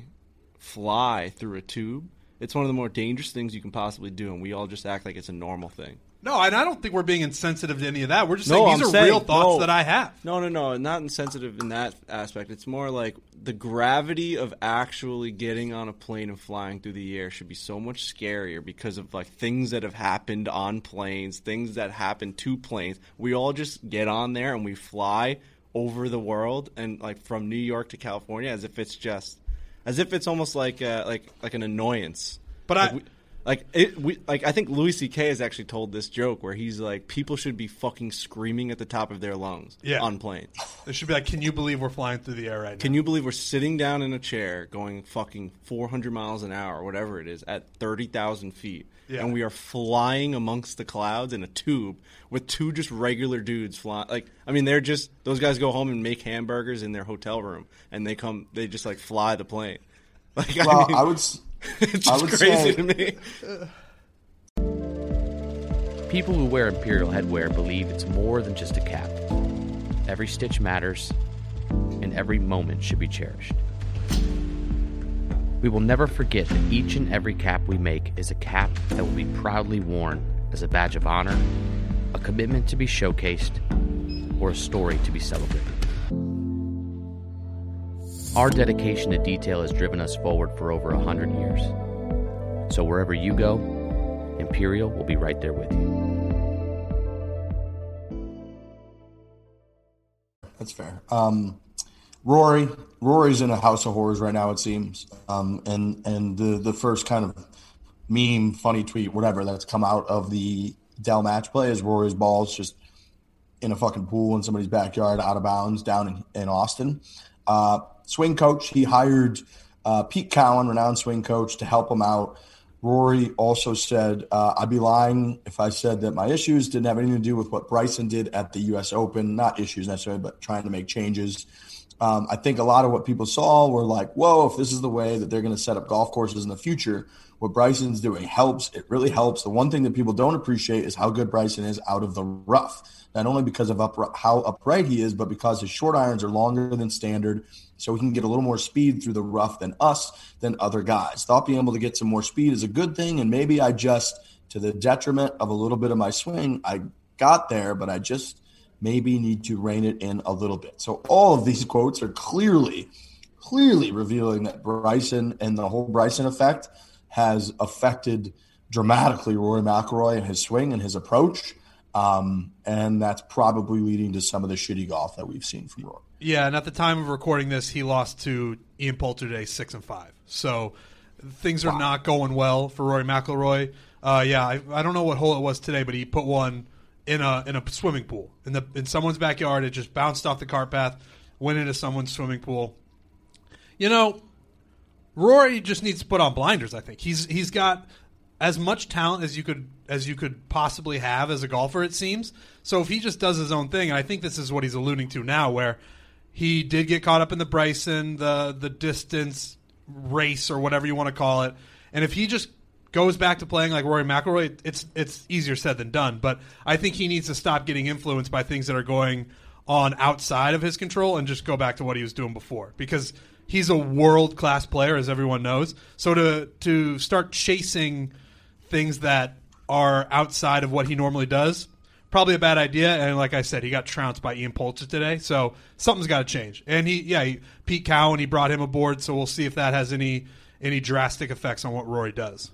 fly through a tube. It's one of the more dangerous things you can possibly do, and we all just act like it's a normal thing. No, and I don't think we're being insensitive to any of that. We're just No, saying these I'm are saying- real thoughts no. that I have. No, no, no, not insensitive in that aspect. It's more like the gravity of actually getting on a plane and flying through the air should be so much scarier because of like things that have happened on planes, things that happen to planes. We all just get on there and we fly over the world and like from New York to California as if it's just as if it's almost like uh, like like an annoyance. But like I- we, Like it, we like I think Louis C K has actually told this joke where he's like, people should be fucking screaming at the top of their lungs Yeah. on planes. It should be like, can you believe we're flying through the air right now? Can you believe we're sitting down in a chair going fucking four hundred miles an hour, or whatever it is, at thirty thousand feet, Yeah. and we are flying amongst the clouds in a tube with two just regular dudes flying? Like, I mean, they're just those guys go home and make hamburgers in their hotel room, and they come, they just like fly the plane. Like, Well, I mean, I would. s- it's I just would crazy say- to me. People who wear Imperial headwear believe it's more than just a cap. Every stitch matters, and every moment should be cherished. We will never forget that each and every cap we make is a cap that will be proudly worn as a badge of honor, a commitment to be showcased, or a story to be celebrated. Our dedication to detail has driven us forward for over a hundred years. So wherever you go, Imperial will be right there with you. That's fair. Um, Rory, Rory's in a house of horrors right now, it seems. Um, and and the, the first kind of meme, funny tweet, whatever, that's come out of the Dell match play is Rory's ball's just in a fucking pool in somebody's backyard, out of bounds, down in, in Austin. Uh, swing coach, he hired uh, Pete Cowan, renowned swing coach, to help him out. Rory also said, uh, I'd be lying if I said that my issues didn't have anything to do with what Bryson did at the U S Open. Not issues necessarily, but trying to make changes. Um, I think a lot of what people saw were like, whoa, if this is the way that they're going to set up golf courses in the future, what Bryson's doing helps. It really helps. The one thing that people don't appreciate is how good Bryson is out of the rough, not only because of up, how upright he is, but because his short irons are longer than standard, so he can get a little more speed through the rough than us, than other guys. Thought being able to get some more speed is a good thing, and maybe I just, to the detriment of a little bit of my swing, I got there, but I just maybe need to rein it in a little bit. So all of these quotes are clearly, clearly revealing that Bryson and the whole Bryson effect has affected dramatically Rory McIlroy and his swing and his approach. Um, and that's probably leading to some of the shitty golf that we've seen from Rory. Yeah, and at the time of recording this, he lost to Ian Poulter today, six and five. So things are wow. not going well for Rory McIlroy. Uh, yeah, I, I don't know what hole it was today, but he put one in a in a swimming pool in the in someone's backyard. It just bounced off the cart path, went into someone's swimming pool. You know, Rory just needs to put on blinders. I think he's he's got as much talent as you could as you could possibly have as a golfer, it seems. So if he just does his own thing, and I think this is what he's alluding to now, where he did get caught up in the Bryson, the the distance race or whatever you want to call it, and if he just goes back to playing like Rory McIlroy, it's it's easier said than done. But I think he needs to stop getting influenced by things that are going on outside of his control and just go back to what he was doing before, because he's a world-class player, as everyone knows. So to to start chasing things that are outside of what he normally does, probably a bad idea. And like I said, he got trounced by Ian Poulter today, so something's got to change. And he, yeah, he, Pete Cowan, he brought him aboard, so we'll see if that has any any drastic effects on what Rory does.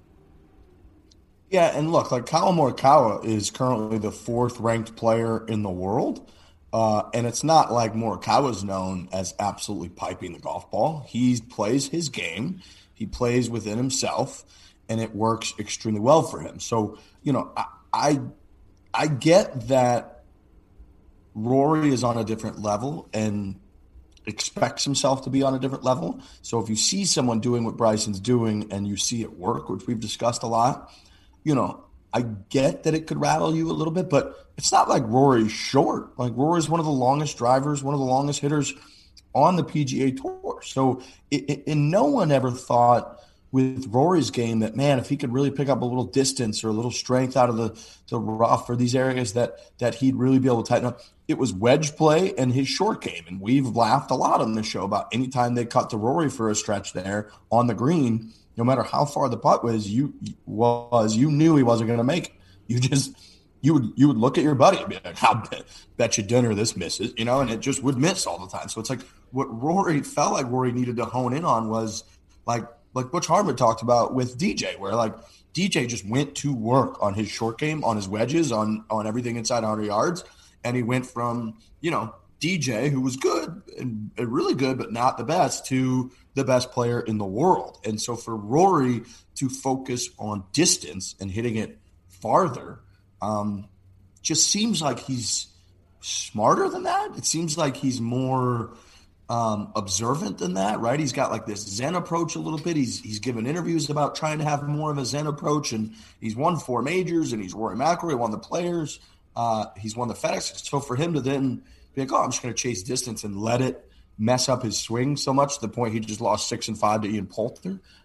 Yeah, and look, like Collin Morikawa is currently the fourth ranked player in the world. Uh, and it's not like Morikawa's known as absolutely piping the golf ball. He plays his game. He plays within himself, and it works extremely well for him. So, you know, I I, I get that Rory is on a different level and expects himself to be on a different level. So if you see someone doing what Bryson's doing and you see it work, which we've discussed a lot, you know, I get that it could rattle you a little bit, but it's not like Rory's short. Like Rory's one of the longest drivers, one of the longest hitters on the P G A Tour. So, it, it, and no one ever thought with Rory's game that, man, if he could really pick up a little distance or a little strength out of the, the rough or these areas, that that he'd really be able to tighten up. It was wedge play and his short game. And we've laughed a lot on this show about any time they cut to Rory for a stretch there on the green, no matter how far the putt was, you was you knew he wasn't going to make it. You just you would you would look at your buddy and be like, "I bet, bet you dinner this misses," you know, and it just would miss all the time. So it's like what Rory felt like Rory needed to hone in on was like like Butch Harmon talked about with D J, where like D J just went to work on his short game, on his wedges, on on everything inside one hundred yards, and he went from, you know, D J, who was good and, and really good, but not the best, to the best player in the world. And so for Rory to focus on distance and hitting it farther, um, just seems like he's smarter than that. It seems like he's more um, observant than that, right? He's got like this Zen approach a little bit. He's he's given interviews about trying to have more of a Zen approach, and he's won four majors, and he's Rory McIlroy, won the Players. Uh, he's won the FedEx. So for him to then be like, oh, I'm just going to chase distance and let it mess up his swing so much to the point he just lost six and five to Ian Poulter.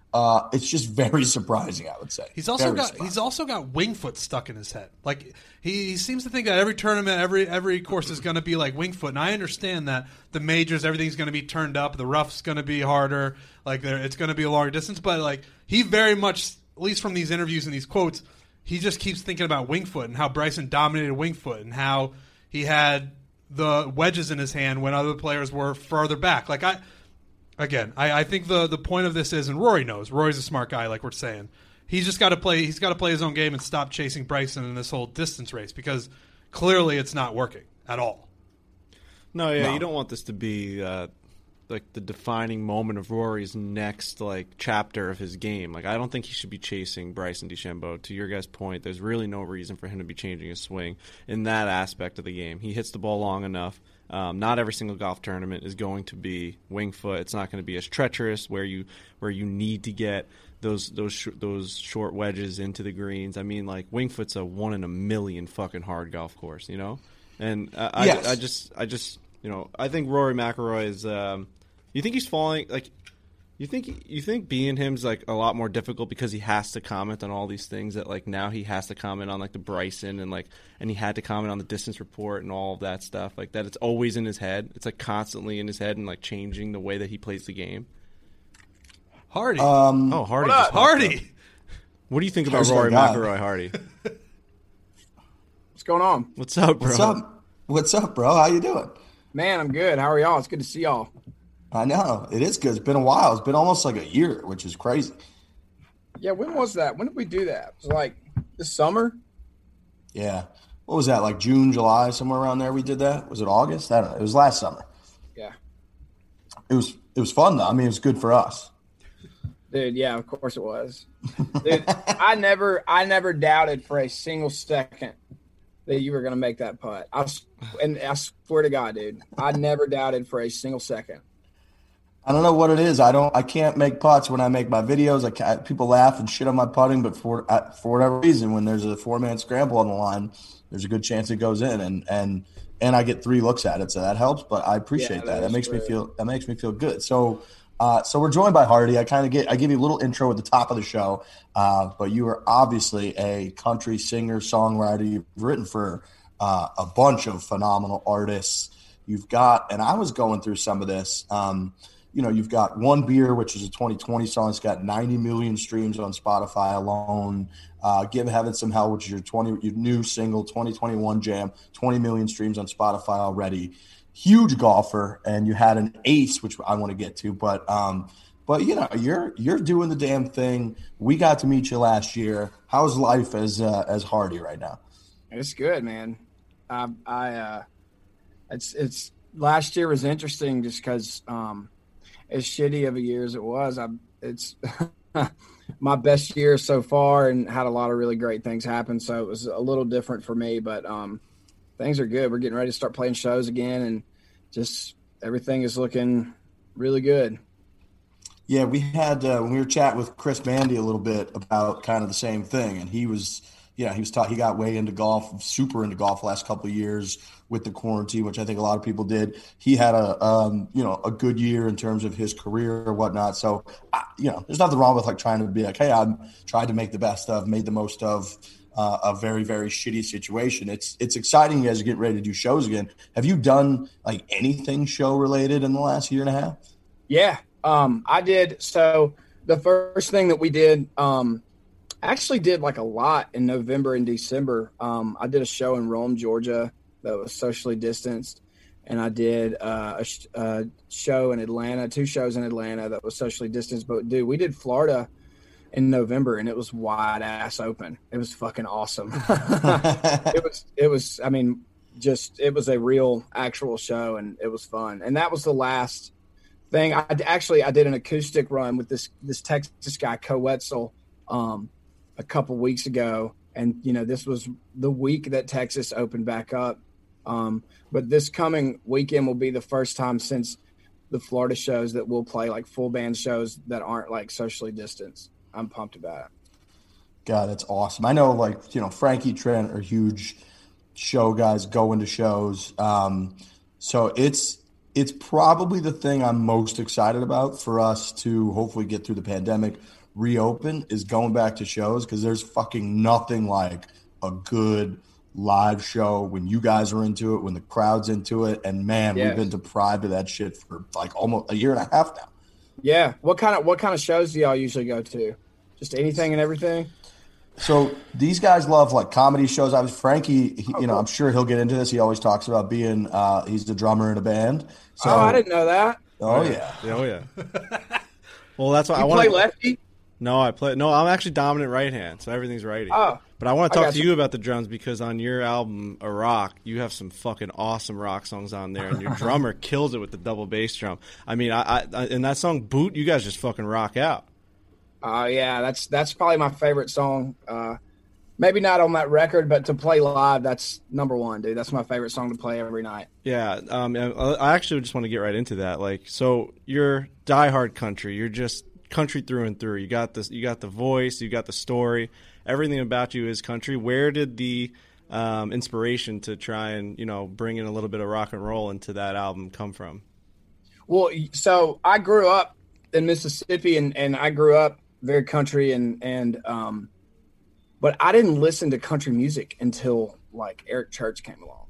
Uh, it's just very surprising, I would say. He's also very got surprising. he's also got Winged Foot stuck in his head. Like he, he seems to think that every tournament, every every course is going to be like Winged Foot. And I understand that the majors, everything's going to be turned up, the rough's going to be harder, like there, it's going to be a longer distance. But like he very much, at least from these interviews and these quotes, he just keeps thinking about Winged Foot and how Bryson dominated Winged Foot and how he had the wedges in his hand when other players were further back. Like I. Again, I, I think the, the point of this is, and Rory knows, Rory's a smart guy, like we're saying. He's just got to play. He's got to play his own game and stop chasing Bryson in this whole distance race because clearly it's not working at all. No, yeah, No. you don't want this to be uh, like the defining moment of Rory's next like chapter of his game. Like I don't think he should be chasing Bryson DeChambeau. To your guys' point, there's really no reason for him to be changing his swing in that aspect of the game. He hits the ball long enough. Um, not every single golf tournament is going to be Winged Foot. It's not going to be as treacherous where you where you need to get those those sh- those short wedges into the greens. I mean, like Winged Foot's a one in a million fucking hard golf course, you know. And uh, I, Yes. I just I just you know I think Rory McIlroy is. Um, you think he's falling like. You think you think being him's like a lot more difficult because he has to comment on all these things that like now he has to comment on like the Bryson and like and he had to comment on the distance report and all of that stuff like that. It's always in his head. It's like constantly in his head and like changing the way that he plays the game. Hardy. Um, Oh, Hardy! What just up? popped Hardy. up. What do you think about There's my Rory guy. McIlroy, Hardy? What's going on? What's up, bro? what's up? What's up, bro? How you doing? Man, I'm good. How are y'all? It's good to see y'all. I know it is good. It's been a while. It's been almost like a year, which is crazy. Yeah, when was that? When did we do that? It was like this summer? Yeah. What was that? Like June, July, somewhere around there. We did that. Was it August? I don't know. It was last summer. Yeah. It was. It was fun though. I mean, it was good for us. Dude, yeah, of course it was. Dude, I never I never doubted for a single second that you were going to make that putt. I, s- and I swear to God, dude, I never doubted for a single second. I don't know what it is. I don't. I can't make putts when I make my videos. I can't, people laugh and shit on my putting, but for uh, for whatever reason, when there's a four man scramble on the line, there's a good chance it goes in, and and and I get three looks at it, so that helps. But I appreciate Yeah, that. that That is makes me true. feel. That makes me feel good. So. Uh, so we're joined by Hardy. I kind of get, I give you a little intro at the top of the show, uh, but you are obviously a country singer, songwriter. You've written for uh, a bunch of phenomenal artists. You've got, and I was going through some of this. Um, you know, you've got One Beer, which is a twenty twenty song. It's got ninety million streams on Spotify alone. Uh, Give Heaven Some Hell, which is your twenty, your new single, twenty twenty-one jam, twenty million streams on Spotify already. Huge golfer, and you had an ace, which I want to get to, but um, but you know you're you're doing the damn thing. We got to meet you last year. How's life as uh, as Hardy right now? It's good, man. I, I uh, it's it's last year was interesting just because um, as shitty of a year as it was, I it's my best year so far, and had a lot of really great things happen. So it was a little different for me, but um, things are good. We're getting ready to start playing shows again, and just everything is looking really good. Yeah, we had uh, when we were chatting with Chris Mandy a little bit about kind of the same thing, and he was, yeah, he was taught he got way into golf, super into golf the last couple of years with the quarantine, which I think a lot of people did. He had a, um, you know, a good year in terms of his career or whatnot. So, I, you know, there's nothing wrong with like trying to be like, hey, I'm tried to make the best of, made the most of uh, a very, very shitty situation. It's it's exciting you guys are getting ready to do shows again. Have you done like anything show related in the last year and a half? Yeah, um, I did. So the first thing that we did, um, actually did like a lot in November and December. Um, I did a show in Rome, Georgia that was socially distanced. And I did uh, a, sh- a show in Atlanta, two shows in Atlanta that was socially distanced. But dude, we did Florida in November, and it was wide ass open. It was fucking awesome. it was, it was, I mean, just, it was a real actual show, and it was fun. And that was the last thing. I actually, I did an acoustic run with this, this Texas guy, Co Wetzel, um, a couple weeks ago. And, you know, this was the week that Texas opened back up. Um, but this coming weekend will be the first time since the Florida shows that we'll play like full band shows that aren't like socially distanced. I'm pumped about it. God, that's awesome. I know, like, you know, Frankie, Trent are huge show guys, go into shows. Um, so it's it's probably the thing I'm most excited about for us to hopefully get through the pandemic, reopen is going back to shows, because there's fucking nothing like a good live show when you guys are into it, when the crowd's into it. And man, Yes. we've been deprived of that shit for like almost a year and a half now. Yeah. What kind of what kind of shows do y'all usually go to? Just anything and everything? So these guys love like comedy shows. I was Frankie, he, Oh, you know, cool. I'm sure he'll get into this. He always talks about being, uh, he's the drummer in a band. So, Oh, I didn't know that. Oh yeah. Oh yeah. Well, that's why You I play want. lefty? No, I play. No, I'm actually dominant right hand, so everything's righty. Oh. But I want I to talk got to you. you about the drums, because on your album, A Rock, you have some fucking awesome rock songs on there, and your drummer kills it with the double bass drum. I mean, I, I in that song "Boot," you guys just fucking rock out. Oh, yeah. That's that's probably my favorite song. Uh, maybe not on that record, but to play live, that's number one, dude. That's my favorite song to play every night. Yeah, um, I I actually just want to get right into that. Like, so you're diehard country. You're just country through and through. You got this. You got the voice. You got the story. Everything about you is country. Where did the um, inspiration to try and, you know, bring in a little bit of rock and roll into that album come from? Well, so I grew up in Mississippi, and, and I grew up very country, and and um, but I didn't listen to country music until like Eric Church came along.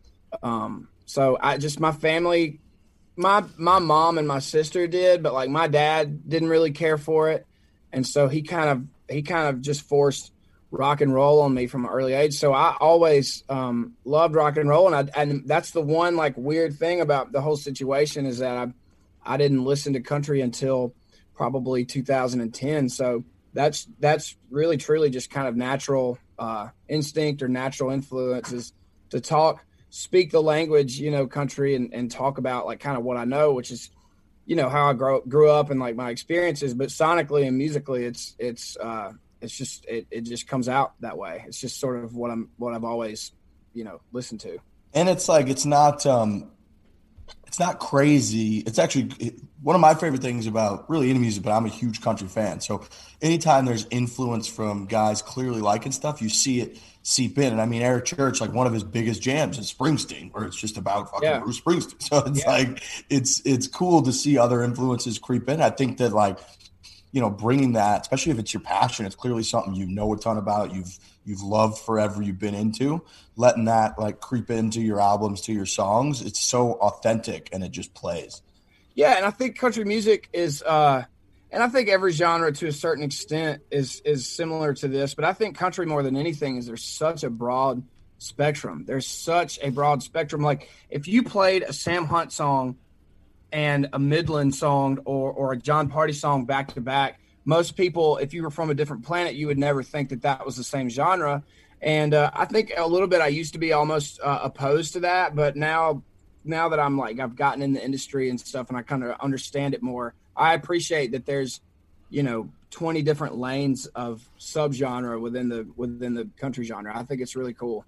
Um, so I just my family, my my mom and my sister did, but like my dad didn't really care for it, and so he kind of he kind of just forced rock and roll on me from an early age. So I always um, loved rock and roll, and I and that's the one like weird thing about the whole situation is that I I didn't listen to country until probably two thousand ten. So that's that's really truly just kind of natural uh, instinct or natural influences to talk, speak the language, you know, country, and, and talk about like kind of what I know, which is, you know, how I grow, grew up and like my experiences. But sonically and musically, it's it's uh, it's just it, it just comes out that way. It's just sort of what I'm what I've always, you know, listened to. And it's like, it's not, um, it's not crazy. It's actually it, one of my favorite things about really any music, but I'm a huge country fan. So anytime there's influence from guys clearly liking stuff, you see it seep in. And I mean, Eric Church, like one of his biggest jams is Springsteen, where it's just about fucking Yeah. Bruce Springsteen. So it's Yeah. like, it's, it's cool to see other influences creep in. I think that like, you know, bringing that, especially if it's your passion, it's clearly something you know a ton about, you've you've loved forever, you've been into, letting that like creep into your albums, to your songs, it's so authentic and it just plays. Yeah, and I think country music is, uh, and I think every genre to a certain extent is is similar to this, but I think country more than anything is there's such a broad spectrum. There's such a broad spectrum. Like if you played a Sam Hunt song and a Midland song or or a John Party song back to back, most people, if you were from a different planet, you would never think that that was the same genre. And uh, I think a little bit I used to be almost uh, opposed to that, but now now that I'm like I've gotten in the industry and stuff and I kind of understand it more, I appreciate that there's, you know, twenty different lanes of subgenre within the within the country genre. I think it's really cool.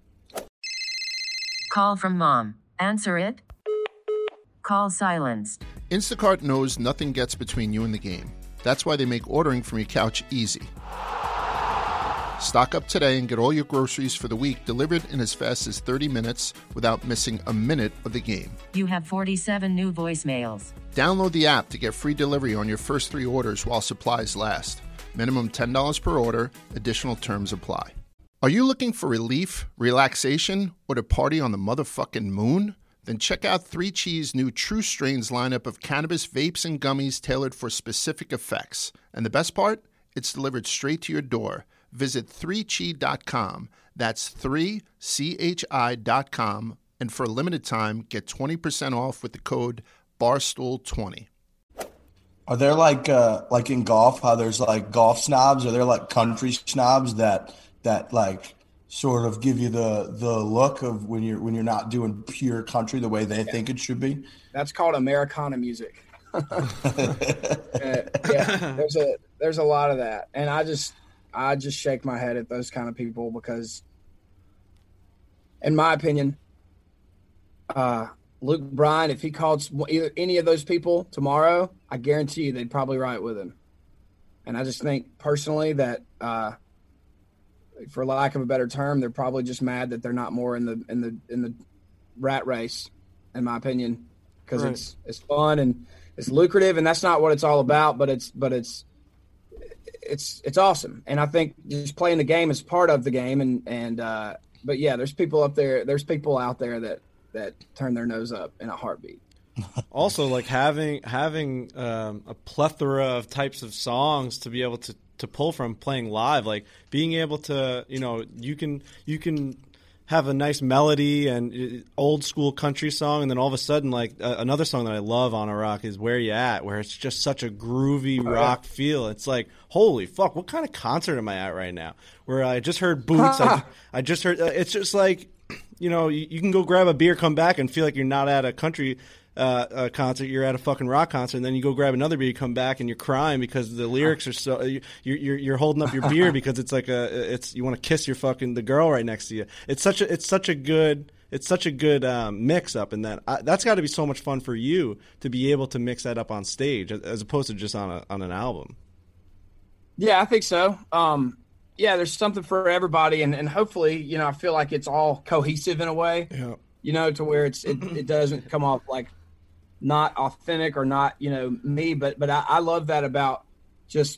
Call from mom. Answer it. Call silenced. Instacart knows nothing gets between you and the game. That's why they make ordering from your couch easy. Stock up today and get all your groceries for the week delivered in as fast as thirty minutes without missing a minute of the game. You have forty-seven new voicemails. Download the app to get free delivery on your first three orders while supplies last. Minimum ten dollars per order. Additional terms apply. Are you looking for relief, relaxation, or to party on the motherfucking moon? Then check out three Chees' new True Strains lineup of cannabis vapes and gummies tailored for specific effects. And the best part? It's delivered straight to your door. Visit three chi dot com. That's three C H I dot com. And for a limited time, get twenty percent off with the code barstool twenty. Are there like uh like in golf, how there's like golf snobs? Are there like country snobs that that like sort of give you the the look of when you're when you're not doing pure country the way they yeah. think it should be? That's called Americana music. uh, yeah, there's a there's a lot of that, and I just I just shake my head at those kind of people because, in my opinion, uh, Luke Bryan, if he called either any of those people tomorrow, I guarantee you they'd probably ride with him. And I just think personally that, uh, for lack of a better term, they're probably just mad that they're not more in the in the in the rat race, in my opinion, because right. it's it's fun and it's lucrative, and that's not what it's all about. But it's but it's it's it's awesome. And I think just playing the game is part of the game. And and uh, but yeah, there's people up there. There's people out there that that turn their nose up in a heartbeat. Also, like having having um, a plethora of types of songs to be able to, to pull from playing live, like being able to, you know, you can you can have a nice melody and old school country song, and then all of a sudden, like uh, another song that I love on a rock is "Where You At," where it's just such a groovy oh, rock yeah. feel. It's like, holy fuck, what kind of concert am I at right now? Where I just heard Boots, I, I just heard. Uh, it's just like, you know, you, you can go grab a beer, come back, and feel like you're not at a country uh, a concert. You're at a fucking rock concert, and then you go grab another beer, you come back, and you're crying because the lyrics are so. You, you're you're holding up your beer because it's like a it's you want to kiss your fucking the girl right next to you. It's such a it's such a good it's such a good um, mix up in that. I, that's got to be so much fun for you to be able to mix that up on stage as opposed to just on a on an album. Yeah, I think so. Um, yeah, there's something for everybody, and, and hopefully, you know, I feel like it's all cohesive in a way. Yeah. You know, to where it's it, it doesn't come off like not authentic or not, you know, me, but but I, I love that about just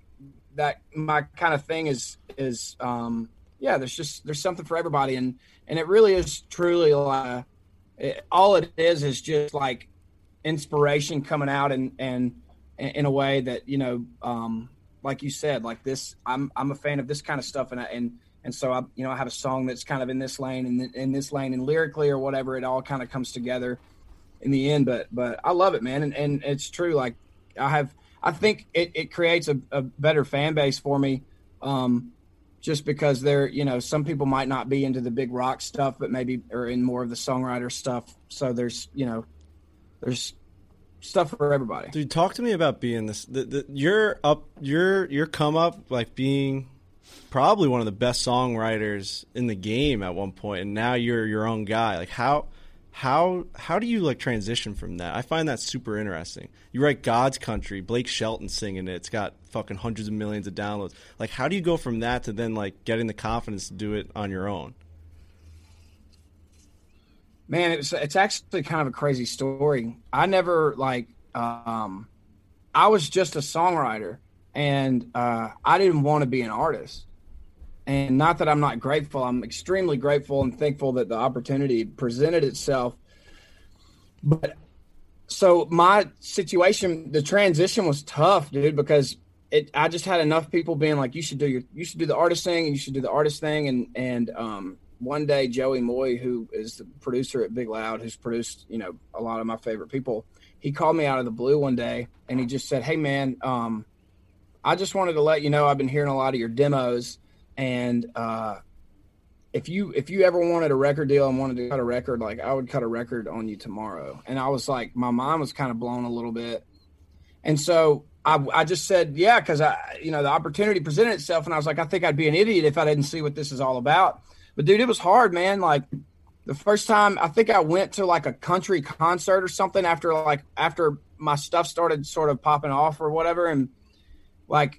that my kind of thing is is um yeah, there's just there's something for everybody, and and it really is truly like it, all it is is just like inspiration coming out and and in a way that, you know, um like you said, like this I'm I'm a fan of this kind of stuff, and I, and and so I you know I have a song that's kind of in this lane and in this lane, and lyrically or whatever, it all kind of comes together in the end. But but I love it, man, and and it's true. Like I have, I think it, it creates a, a better fan base for me, um, just because they're, you know, some people might not be into the big rock stuff, but maybe are in more of the songwriter stuff. So there's, you know, there's stuff for everybody. Dude, talk to me about being this. The, the, you're up, you're you're come up like being probably one of the best songwriters in the game at one point, and now you're your own guy. Like how. How how do you like transition from that? I find that super interesting. You write God's Country, Blake Shelton singing it. It's got fucking hundreds of millions of downloads. Like, how do you go from that to then like getting the confidence to do it on your own? Man, it's it's actually kind of a crazy story. I never like um, I was just a songwriter, and uh, I didn't want to be an artist. And not that I'm not grateful. I'm extremely grateful and thankful that the opportunity presented itself. But so my situation, the transition was tough, dude, because it, I just had enough people being like, you should do your, you should do the artist thing, and you should do the artist thing. And, and um, one day, Joey Moy, who is the producer at Big Loud, who's produced, you know, a lot of my favorite people, he called me out of the blue one day, and he just said, hey man, um, I just wanted to let you know, I've been hearing a lot of your demos. And uh, if you if you ever wanted a record deal and wanted to cut a record, like I would cut a record on you tomorrow. And I was like, my mind was kind of blown a little bit. And so I, I just said, yeah, because I, you know, the opportunity presented itself, and I was like, I think I'd be an idiot if I didn't see what this is all about. But dude, it was hard, man. Like the first time, I think I went to like a country concert or something after like after my stuff started sort of popping off or whatever, and like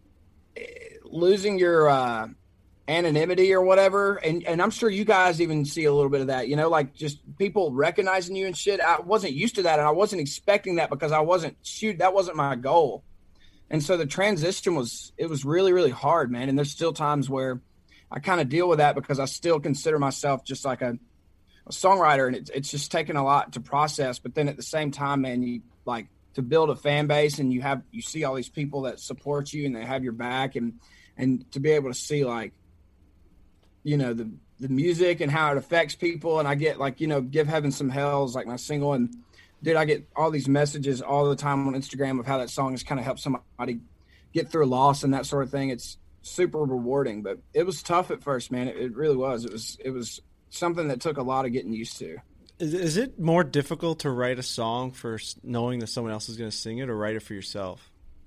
losing your uh, anonymity or whatever. And, and I'm sure you guys even see a little bit of that, you know, like just people recognizing you and shit. I wasn't used to that, and I wasn't expecting that because I wasn't shoot. That wasn't my goal. And so the transition was, it was really, really hard, man. And there's still times where I kind of deal with that because I still consider myself just like a, a songwriter, and it's, it's just taken a lot to process. But then at the same time, man, you like to build a fan base, and you have, you see all these people that support you and they have your back, and, and to be able to see like, you know, the, the music and how it affects people. And I get like, you know, Give Heaven Some Hell is like my single. And dude, I get all these messages all the time on Instagram of how that song has kind of helped somebody get through a loss and that sort of thing. It's super rewarding, but it was tough at first, man. It, it really was. It was, it was something that took a lot of getting used to. Is, is it more difficult to write a song for knowing that someone else is going to sing it, or write it for yourself?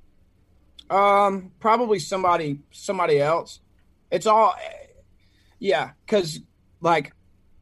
Um, probably somebody, somebody else. It's all, yeah. Cause like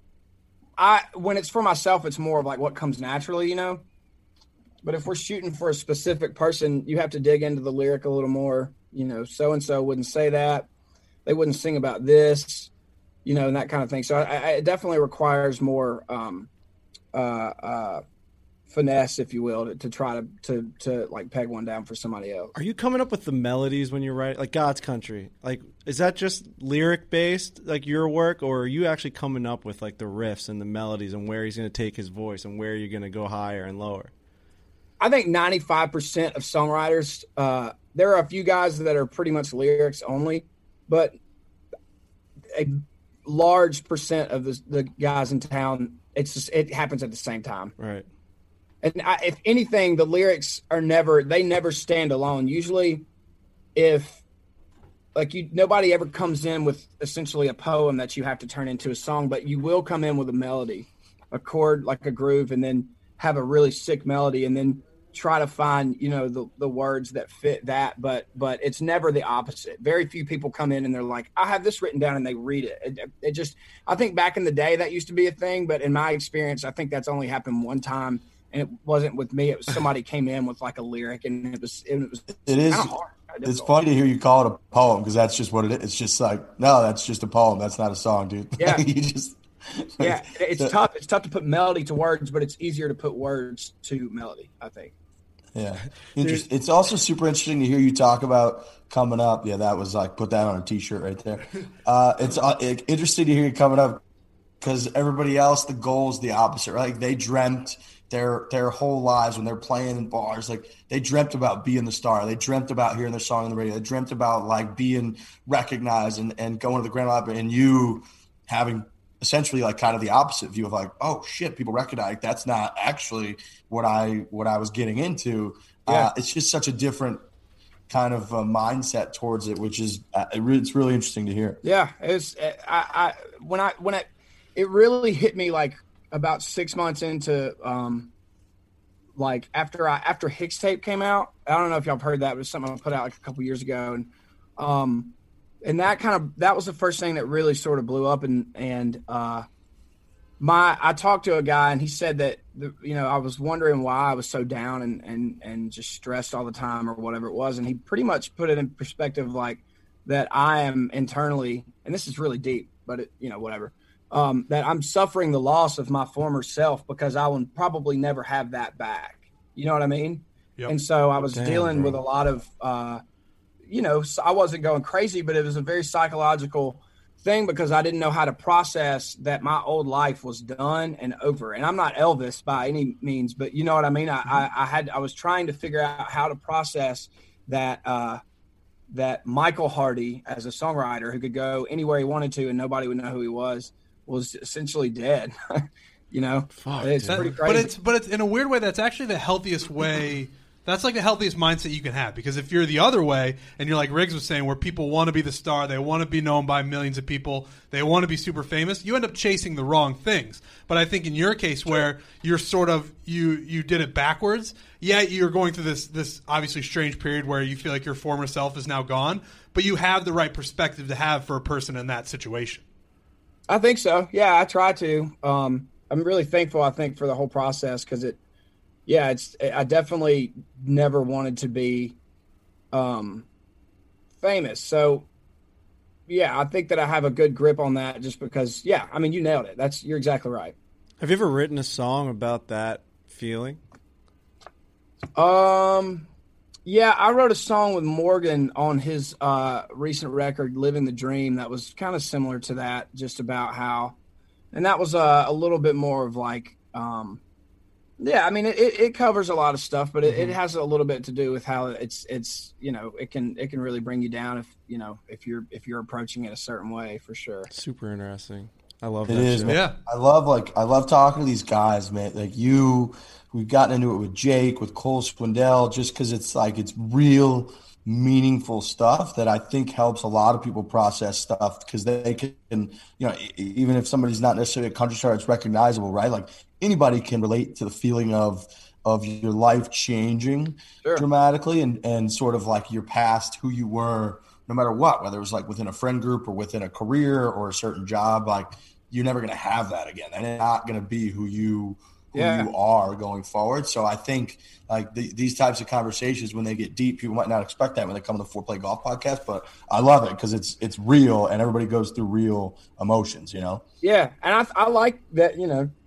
I, when it's for myself, it's more of like what comes naturally, you know, but if we're shooting for a specific person, you have to dig into the lyric a little more, you know, so-and-so wouldn't say that, they wouldn't sing about this, you know, and that kind of thing. So I, I, it definitely requires more, um, uh, uh, finesse, if you will, to, to try to, to to like peg one down for somebody else. Are you coming up with the melodies when you write, like God's Country? Like, is that just lyric based, like your work, or are you actually coming up with like the riffs and the melodies and where he's going to take his voice and where you're going to go higher and lower? I think ninety-five percent of songwriters, uh, there are a few guys that are pretty much lyrics only, but a large percent of the, the guys in town, it's just, it happens at the same time. Right. And I, if anything, the lyrics are never, they never stand alone. Usually if like you, nobody ever comes in with essentially a poem that you have to turn into a song, but you will come in with a melody, a chord, like a groove, and then have a really sick melody and then try to find, you know, the, the words that fit that. But, but it's never the opposite. Very few people come in and they're like, I have this written down, and they read it. It, it just, I think back in the day that used to be a thing, but in my experience, I think that's only happened one time. And it wasn't with me. It was somebody came in with like a lyric, and it was it was it is hard. It's funny to hear you call it a poem, because that's just what it is. It's just like, no, that's just a poem. That's not a song, dude. Yeah, you just yeah. It's so, tough. It's tough to put melody to words, but it's easier to put words to melody, I think. Yeah, interesting. It's also super interesting to hear you talk about coming up. Yeah, that was like, put that on a T-shirt right there. Uh, it's uh, it, interesting to hear you coming up, because everybody else, the goal is the opposite, right? Like they dreamt their their whole lives when they're playing in bars, like they dreamt about being the star. They dreamt about hearing their song on the radio. They dreamt about like being recognized and, and going to the Grand Opera, and you having essentially like kind of the opposite view of like, oh shit, people recognize that's not actually what I what I was getting into. Yeah. Uh, it's just such a different kind of uh, mindset towards it, which is uh, it re- it's really interesting to hear. Yeah, it's I, I when I when I it really hit me like about six months into, um, like after I, after Hicks Tape came out. I don't know if y'all have heard that. It was something I put out like a couple years ago. And, um, and that kind of, that was the first thing that really sort of blew up. And, and, uh, my, I talked to a guy, and he said that, the, you know, I was wondering why I was so down and, and, and just stressed all the time or whatever it was. And he pretty much put it in perspective, like that I am internally, and this is really deep, but it, you know, whatever. Um, that I'm suffering the loss of my former self, because I will probably never have that back. You know what I mean? Yep. And so I was Damn, dealing bro. with a lot of, uh, you know, I wasn't going crazy, but it was a very psychological thing, because I didn't know how to process that my old life was done and over. And I'm not Elvis by any means, but you know what I mean? I, mm-hmm. I, I had, I was trying to figure out how to process that, uh, that Michael Hardy as a songwriter who could go anywhere he wanted to and nobody would know who he was, was essentially dead. You know, Fuck, it's dude. pretty crazy. But it's but it's in a weird way, that's actually the healthiest way. That's like the healthiest mindset you can have, because if you're the other way and you're like Riggs was saying, where people want to be the star, they want to be known by millions of people, they want to be super famous, you end up chasing the wrong things. But I think in your case, where you're sort of you you did it backwards, yeah, you're going through this this obviously strange period where you feel like your former self is now gone, but you have the right perspective to have for a person in that situation. I think so. Yeah, I try to. Um, I'm really thankful, I think, for the whole process, because it, yeah, it's. I definitely never wanted to be um, famous. So, yeah, I think that I have a good grip on that, just because. Yeah, I mean, you nailed it. That's you're exactly right. Have you ever written a song about that feeling? Um. Yeah, I wrote a song with Morgan on his uh, recent record, Living the Dream, that was kind of similar to that, just about how, and that was uh, a little bit more of like, um, yeah, I mean, it, it covers a lot of stuff, but it, mm-hmm. it has a little bit to do with how it's, it's, you know, it can, it can really bring you down if, you know, if you're, if you're approaching it a certain way, for sure. Super interesting. I love it that is, shit. man. Yeah. I love, like, I love talking to these guys, man. Like you, we've gotten into it with Jake, with Cole Swindell, just because it's like it's real meaningful stuff that I think helps a lot of people process stuff, because they can, you know, even if somebody's not necessarily a country star, it's recognizable, right? Like anybody can relate to the feeling of of your life changing sure. dramatically, and and sort of like your past, who you were, no matter what, whether it was like within a friend group or within a career or a certain job, like you're never going to have that again. They're not going to be who you who yeah. you are going forward. So I think like the, these types of conversations, when they get deep, people might not expect that when they come to the Four Play Golf podcast, but I love it because it's it's real and everybody goes through real emotions, you know? Yeah, and I, I like that, you know,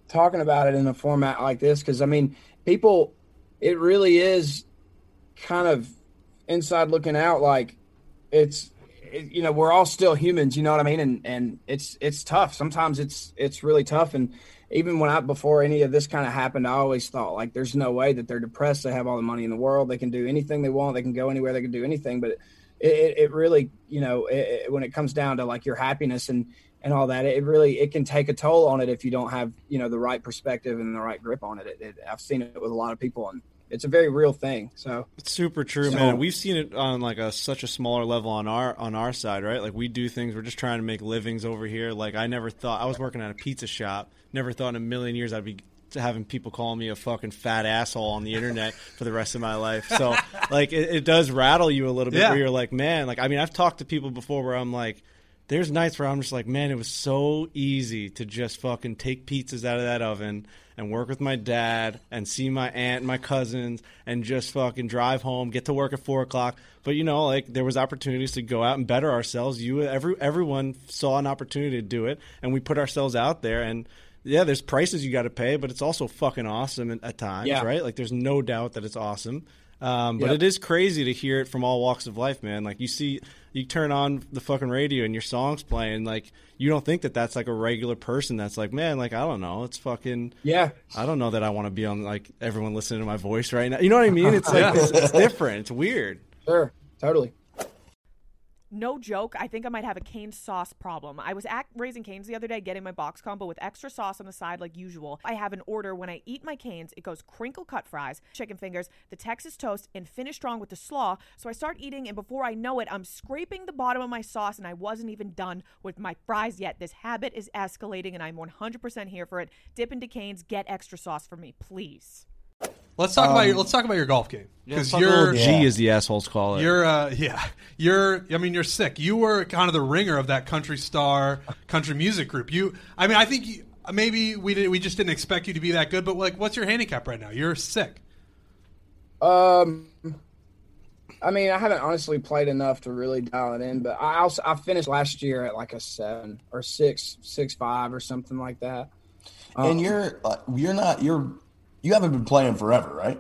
talking about it in a format like this because, I mean, people, it really is kind of inside looking out. Like it's, it, you know, we're all still humans, you know what I mean? And, and it's, it's tough. Sometimes it's, it's really tough. And even when I, before any of this kind of happened, I always thought like, there's no way that they're depressed. They have all the money in the world. They can do anything they want. They can go anywhere. They can do anything. But it, it, it really, you know, it, it, when it comes down to like your happiness and, and all that, it really, it can take a toll on it if you don't have, you know, the right perspective and the right grip on it. It, it I've seen it with a lot of people, and it's a very real thing. So it's super true, so, man. We've seen it on like a such a smaller level on our on our side, right? Like we do things. We're just trying to make livings over here. Like I never thought I was working at a pizza shop. Never thought in a million years I'd be having people call me a fucking fat asshole on the internet for the rest of my life. So like it, it does rattle you a little bit. Yeah. Where you're like, man, like I mean, I've talked to people before where I'm like, there's nights where I'm just like, man, it was so easy to just fucking take pizzas out of that oven and work with my dad and see my aunt and my cousins and just fucking drive home, get to work at four o'clock. But, you know, like there was opportunities to go out and better ourselves. You, every, everyone saw an opportunity to do it, and we put ourselves out there. And, yeah, there's prices you got to pay, but it's also fucking awesome at, at times, yeah. right? Like there's no doubt that it's awesome. Um, but yep. It is crazy to hear it from all walks of life, man. Like you see, you turn on the fucking radio and your song's playing. Like you don't think that that's like a regular person. That's like, man, like I don't know, it's fucking. Yeah. I don't know that I want to be on like everyone listening to my voice right now. You know what I mean? It's like it's, it's different. It's weird. Sure, totally. No joke, I think I might have a cane sauce problem. I was at Raising Cane's the other day getting my box combo with extra sauce on the side like usual. I have an order when I eat my canes. It goes crinkle cut fries, chicken fingers, the Texas toast, and finish strong with the slaw. So I start eating, and before I know it, I'm scraping the bottom of my sauce, and I wasn't even done with my fries yet. This habit is escalating, and I'm one hundred percent here for it. Dip into Cane's, get extra sauce for me, please. Let's talk um, about your let's talk about your golf game because yeah, you're G yeah. as the assholes call it. You're uh, yeah you're I mean you're sick. You were kind of the ringer of that country star country music group. You I mean I think you, maybe we did we just didn't expect you to be that good. But like, what's your handicap right now? You're sick. Um, I mean I haven't honestly played enough to really dial it in, but I also I finished last year at like a seven or six six five or something like that. Um, and you're uh, you're not you're. You haven't been playing forever, right?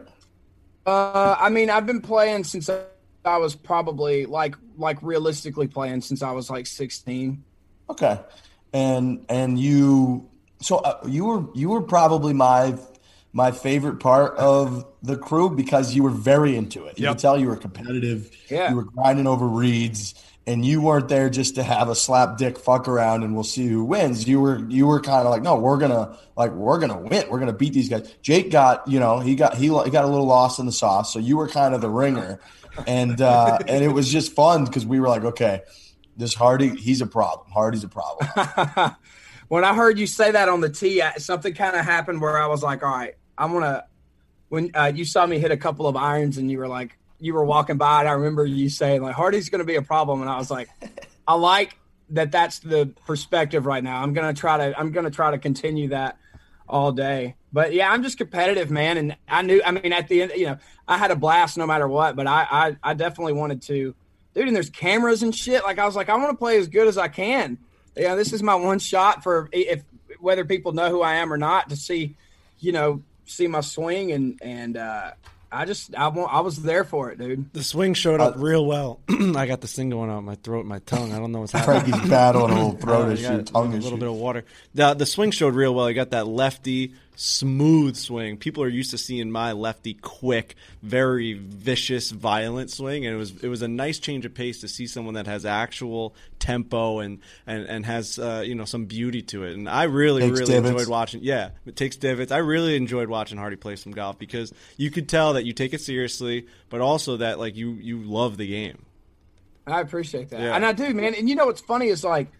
Uh, I mean, I've been playing since I was probably like like realistically playing since I was like sixteen. Okay, and and you so uh, you were you were probably my my favorite part of the crew because you were very into it. You yep. could tell you were competitive. Yeah, you were grinding over reeds. And you weren't there just to have a slap dick fuck around and we'll see who wins. You were you were kind of like, no, we're gonna like we're gonna win. We're gonna beat these guys. Jake got you know he got he, he got a little lost in the sauce, so you were kind of the ringer, and uh, and it was just fun because we were like, okay, this Hardy, he's a problem. Hardy's a problem. When I heard you say that on the tee, something kind of happened where I was like, all right, I'm gonna. When uh, you saw me hit a couple of irons and you were like. You were walking by, and I remember you saying, like, Hardy's going to be a problem. And I was like, I like that that's the perspective right now. I'm going to try to I'm going to try to continue that all day. But, yeah, I'm just competitive, man. And I knew – I mean, at the end, you know, I had a blast no matter what. But I, I, I definitely wanted to – dude, and there's cameras and shit. Like, I was like, I want to play as good as I can. You know, this is my one shot for if whether people know who I am or not to see, you know, see my swing and, and uh, – I just, I, I was there for it, dude. The swing showed up uh, real well. I got this thing going on my throat, my tongue. I don't know what's happening. Frankie's battling a little throat issue, tongue issue. A little bit of water. The, the swing showed real well. I got that lefty, smooth swing. People are used to seeing my lefty quick, very vicious, violent swing, and it was it was a nice change of pace to see someone that has actual tempo and and and has uh, you know some beauty to it. And I really takes really divots. enjoyed watching. Yeah, it takes divots. I really enjoyed watching Hardy play some golf because you could tell that you take it seriously, but also that like you you love the game. I appreciate that, yeah. And I do, man. And you know what's funny is like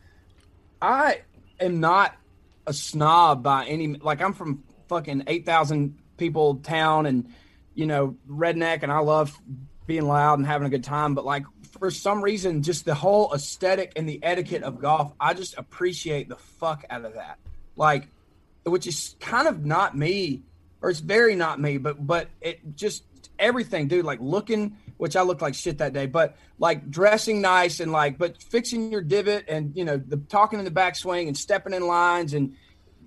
I am not a snob by any like I'm from fucking eight thousand people town and, you know, redneck. And I love being loud and having a good time. But like, for some reason, just the whole aesthetic and the etiquette of golf, I just appreciate the fuck out of that. Like, which is kind of not me, or it's very not me, but, but it just everything, dude, like looking, which I looked like shit that day, but like dressing nice and like, but fixing your divot and, you know, the talking in the backswing and stepping in lines and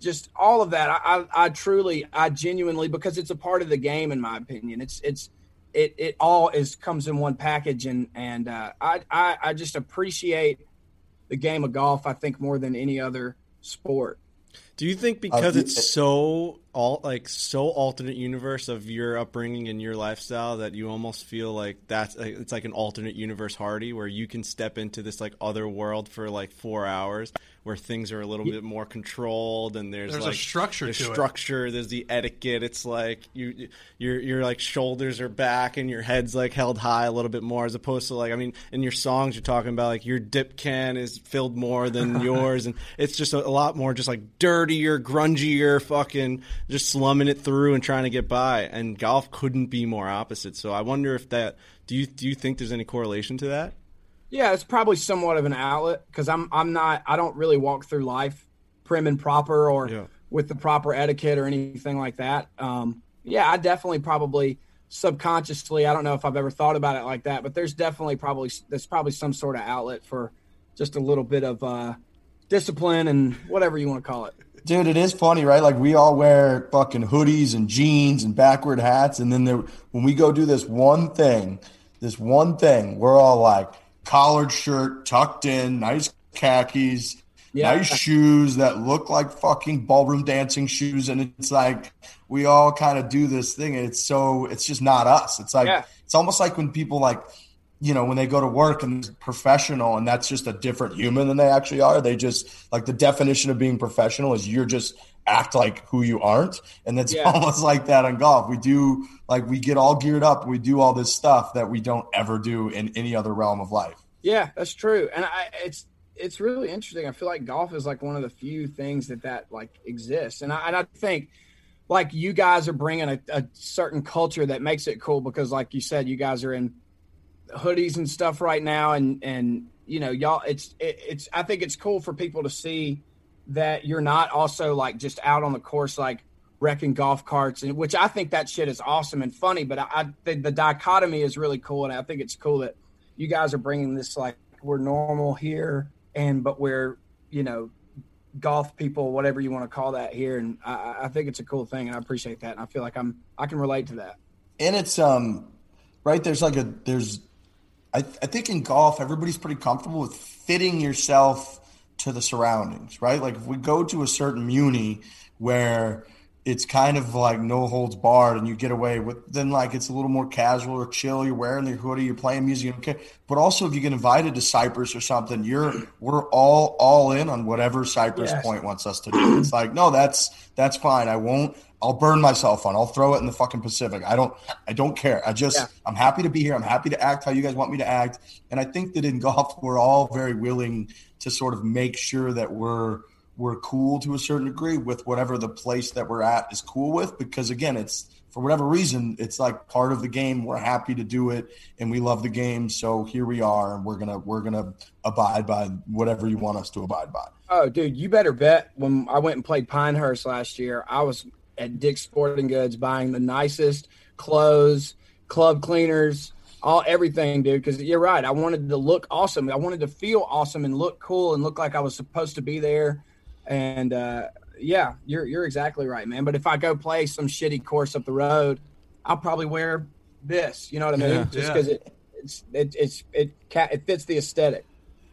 just all of that. I, I, I truly, I genuinely, because it's a part of the game, in my opinion. It's, it's, it, it all is comes in one package, and and uh, I, I, I just appreciate the game of golf. I think more than any other sport. Do you think because Uh, it's so all like so alternate universe of your upbringing and your lifestyle that you almost feel like that's like, it's like an alternate universe Hardy, where you can step into this like other world for like four hours where things are a little bit more controlled and there's, There's a like structure there's to it. structure, there's the etiquette. It's like you your your like shoulders are back and your head's like held high a little bit more, as opposed to like I mean in your songs you're talking about like your dip can is filled more than yours, and it's just a, a lot more just like dirtier, grungier, fucking just slumming it through and trying to get by. And golf couldn't be more opposite. So I wonder if that do you do you think there's any correlation to that? Yeah, it's probably somewhat of an outlet, because I'm I'm not I don't really walk through life prim and proper or Yeah. with the proper etiquette or anything like that. Um, yeah, I definitely probably subconsciously, I don't know if I've ever thought about it like that, but there's definitely probably there's probably some sort of outlet for just a little bit of uh, discipline and whatever you want to call it. Dude, it is funny, right? Like we all wear fucking hoodies and jeans and backward hats, and then there, when we go do this one thing, this one thing, we're all like collared shirt, tucked in, nice khakis, Yeah. nice shoes that look like fucking ballroom dancing shoes, and it's like we all kind of do this thing, and it's so it's just not us. It's like Yeah. it's almost like when people like, you know, when they go to work and they're professional and that's just a different human than they actually are. They just like the definition of being professional is you're just act like who you aren't. And it's Yeah. almost like that in golf. We do like we get all geared up. We do all this stuff that we don't ever do in any other realm of life. Yeah, that's true. And I, it's it's really interesting. I feel like golf is like one of the few things that that like exists. And I, and I think like you guys are bringing a, a certain culture that makes it cool, because like you said, you guys are in hoodies and stuff right now. And, and, you know, y'all, it's, it, it's, I think it's cool for people to see that you're not also like just out on the course, like wrecking golf carts, and which I think that shit is awesome and funny, but I, I think the dichotomy is really cool. And I think it's cool that you guys are bringing this, like we're normal here, and, but we're, you know, golf people, whatever you want to call that here. And I, I think it's a cool thing, and I appreciate that. And I feel like I'm, I can relate to that. And it's, um, right. There's like a, there's, I, I think in golf, everybody's pretty comfortable with fitting yourself to the surroundings, right? Like if we go to a certain muni where it's kind of like no holds barred and you get away with, then like it's a little more casual or chill. You're wearing your hoodie, you're playing music, okay. But also if you get invited to Cypress or something, you're we're all all in on whatever Cypress Yes. Point wants us to do. It's like, no, that's that's fine. I won't. I'll burn myself on. I'll throw it in the fucking Pacific. I don't. I don't care. I just. Yeah. I'm happy to be here. I'm happy to act how you guys want me to act. And I think that in golf, we're all very willing to sort of make sure that we're we're cool to a certain degree with whatever the place that we're at is cool with. Because again, it's for whatever reason, it's like part of the game. We're happy to do it, and we love the game. So here we are, and we're gonna we're gonna abide by whatever you want us to abide by. Oh, dude, you better bet when I went and played Pinehurst last year, I was at Dick's Sporting Goods buying the nicest clothes, club cleaners, all everything, dude. Because you're right. I wanted to look awesome. I wanted to feel awesome and look cool and look like I was supposed to be there. And uh, yeah, you're you're exactly right, man. But if I go play some shitty course up the road, I'll probably wear this. You know what I mean? Yeah. Just Yeah. because it it's it it's it ca- it fits the aesthetic.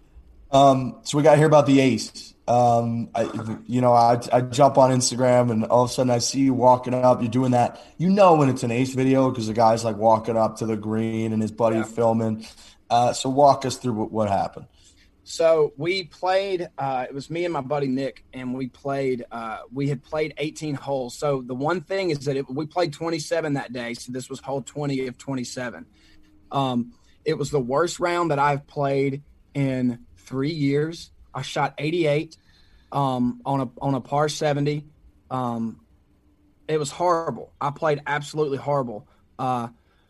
Um, so we got to hear about the Ace. Um, I, you know, I, I jump on Instagram and all of a sudden I see you walking up, you're doing that. You know when it's an Ace video because the guy's like walking up to the green and his buddy Yeah. filming. Uh, so walk us through what, what happened. So we played, uh, it was me and my buddy Nick, and we played, uh, we had played eighteen holes. So the one thing is that it, we played twenty-seven that day. So this was hole twenty of twenty-seven. Um, it was the worst round that I've played in three years. I shot eighty-eight um, on a on a par seventy. Um, it was horrible. I played absolutely horrible. Uh,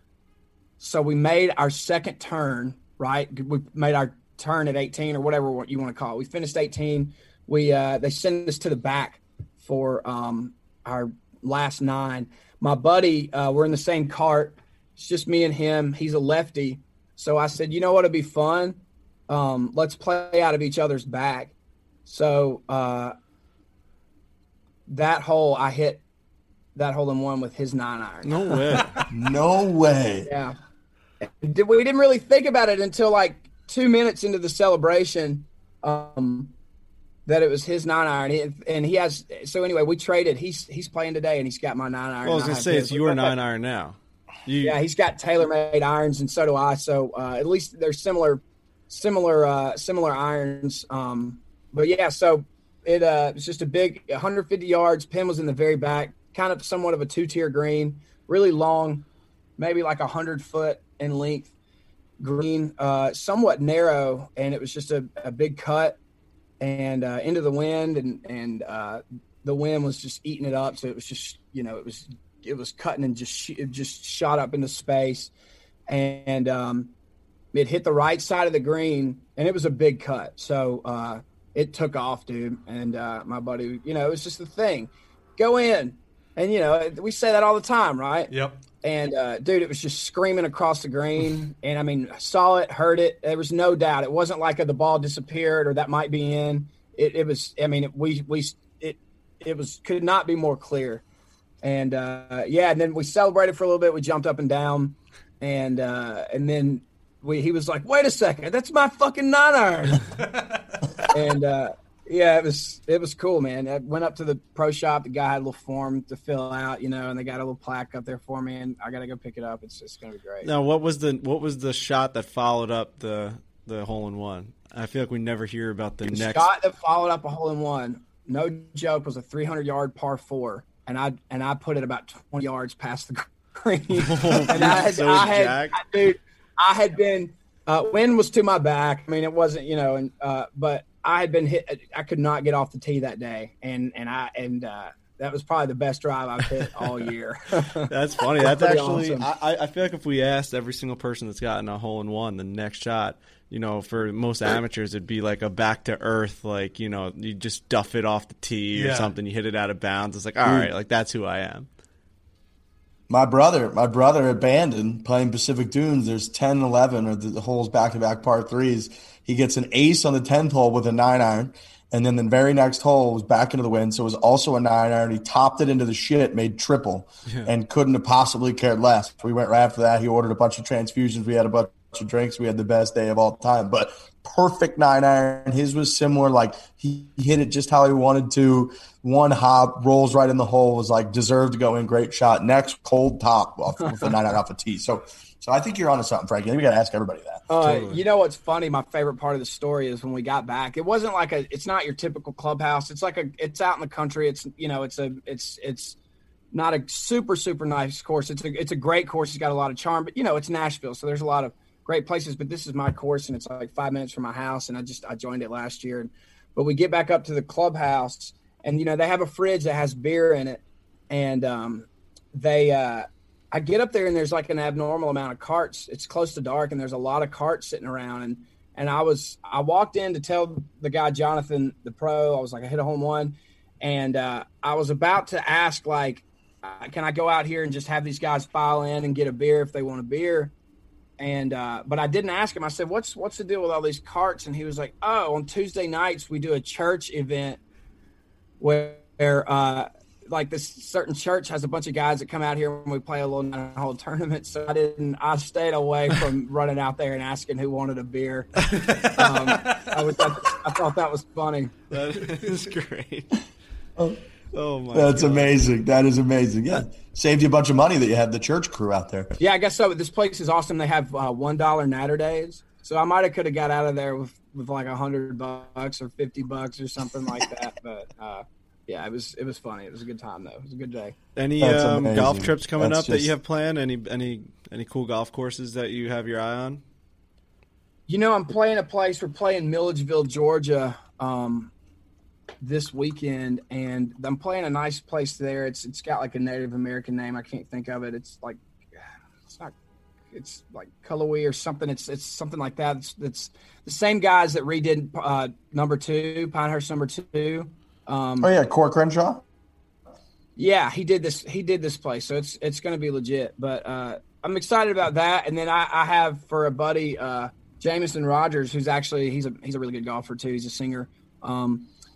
so we made our second turn, right? We made our turn at eighteen or whatever what you want to call it. We finished eighteen. We uh, they sent us to the back for um, our last nine. My buddy, uh, we're in the same cart. It's just me and him. He's a lefty. So I said, you know what would be fun? Um, let's play out of each other's back. So uh, that hole I hit that hole in one with his nine iron. No way. No way. Yeah. We didn't really think about it until like two minutes into the celebration, um, that it was his nine iron. And he has, so anyway, we traded. He's he's playing today, and he's got my nine iron. Well, I was going to say, it's your nine iron now. You... Yeah, he's got TaylorMade irons, and so do I. So uh, at least they're similar, similar, uh, similar irons. Um, but yeah, so it uh, it's just a big one hundred fifty yards. Pin was in the very back, kind of somewhat of a two-tier green, really long, maybe like a hundred foot in length green, uh, somewhat narrow, and it was just a, a big cut and uh, into the wind, and and uh, the wind was just eating it up. So it was just, you know, it was it was cutting and just sh- it just shot up into space, and um, it hit the right side of the green, and it was a big cut. So uh, it took off, dude. And uh, my buddy, you know, it was just the thing, go in, and you know, we say that all the time, right? Yep. And, uh, dude, it was just screaming across the green. And, I mean, saw it, heard it. There was no doubt. It wasn't like a, the ball disappeared or that might be in. It, it was, I mean, it, we, we, it, it was, could not be more clear. And, uh, yeah, and then we celebrated for a little bit. We jumped up and down. And, uh, and then we, he was like, wait a second, that's my fucking nine iron. and, uh, yeah, it was it was cool, man. I went up to the pro shop. The guy had a little form to fill out, you know, and they got a little plaque up there for me, and I got to go pick it up. It's just gonna be great. Now, what was the what was the shot that followed up the the hole in one? I feel like we never hear about the, the next shot that followed up a hole in one. No joke, was a three hundred yard par four, and I and I put it about twenty yards past the green. Oh, and I had, so I had jacked. I, dude, I had been uh, wind was to my back. I mean, it wasn't, you know, and uh, but. I had been hit. I could not get off the tee that day, and and I and uh, that was probably the best drive I've hit all year. That's funny. That's Pretty actually. awesome. I, I feel like if we asked every single person that's gotten a hole in one, the next shot, you know, for most amateurs, it'd be like a back to earth, like, you know, you just duff it off the tee Yeah. or something. You hit it out of bounds. It's like, all right, like that's who I am. My brother, my brother at Bandon playing Pacific Dunes, there's ten, eleven, or the, the holes back-to-back par threes. He gets an ace on the tenth hole with a nine iron, and then the very next hole was back into the wind, so it was also a nine iron. He topped it into the shit, made triple, Yeah. and couldn't have possibly cared less. We went right after that. He ordered a bunch of transfusions. We had a bunch of drinks. We had the best day of all time. But perfect nine iron. His was similar. Like he hit it just how he wanted to. One hop, rolls right in the hole, was like deserved to go in. Great shot. Next, cold top off with the nine iron off a tee. So, so I think you're onto something, Frankie. I think we got to ask everybody that. Uh, Totally. You know what's funny? My favorite part of the story is when we got back. It wasn't like a. It's not your typical clubhouse. It's like a. It's out in the country. It's you know. It's a. It's it's not a super super nice course. It's a. It's a great course. It's got a lot of charm. But you know, it's Nashville, so there's a lot of great places. But this is my course, and it's like five minutes from my house. And I just I joined it last year. And, but we get back up to the clubhouse, and you know they have a fridge that has beer in it, and um, they. Uh, I get up there and there's like an abnormal amount of carts. It's close to dark and there's a lot of carts sitting around. And, and I was, I walked in to tell the guy, Jonathan, the pro, I was like, I hit a home run. And uh, I was about to ask, like, uh, can I go out here and just have these guys file in and get a beer if they want a beer? And, uh, but I didn't ask him. I said, what's, what's the deal with all these carts? And he was like, oh, on Tuesday nights, we do a church event where, uh, like this certain church has a bunch of guys that come out here when we play a little nine hole tournament. So I didn't, I stayed away from running out there and asking who wanted a beer. Um, I, was, I, I thought that was funny. That is great. Oh, Oh my! That's God. amazing. That is amazing. Yeah, saved you a bunch of money that you had the church crew out there. Yeah, I guess so. This place is awesome. They have uh, one dollar natter days. So I might have could have got out of there with, with like a hundred bucks or fifty bucks or something like that. But, uh, yeah, it was it was funny. It was a good time though. It was a good day. Any That's um, amazing. golf trips coming That's up that just- you have planned? Any any any cool golf courses that you have your eye on? You know, I'm playing a place. We're playing Milledgeville, Georgia, um, this weekend, and I'm playing a nice place there. It's it's got like a Native American name. I can't think of it. It's like it's not. It's like Cullowhee or something. It's it's something like that. It's, it's the same guys that redid uh, number two, Pinehurst number two. Um, Oh yeah, Core Crenshaw. Yeah, he did this. He did this place, so it's it's going to be legit. But uh, I'm excited about that. And then I, I have for a buddy, uh, Jameson Rogers, who's actually he's a he's a really good golfer too. He's a singer. Um,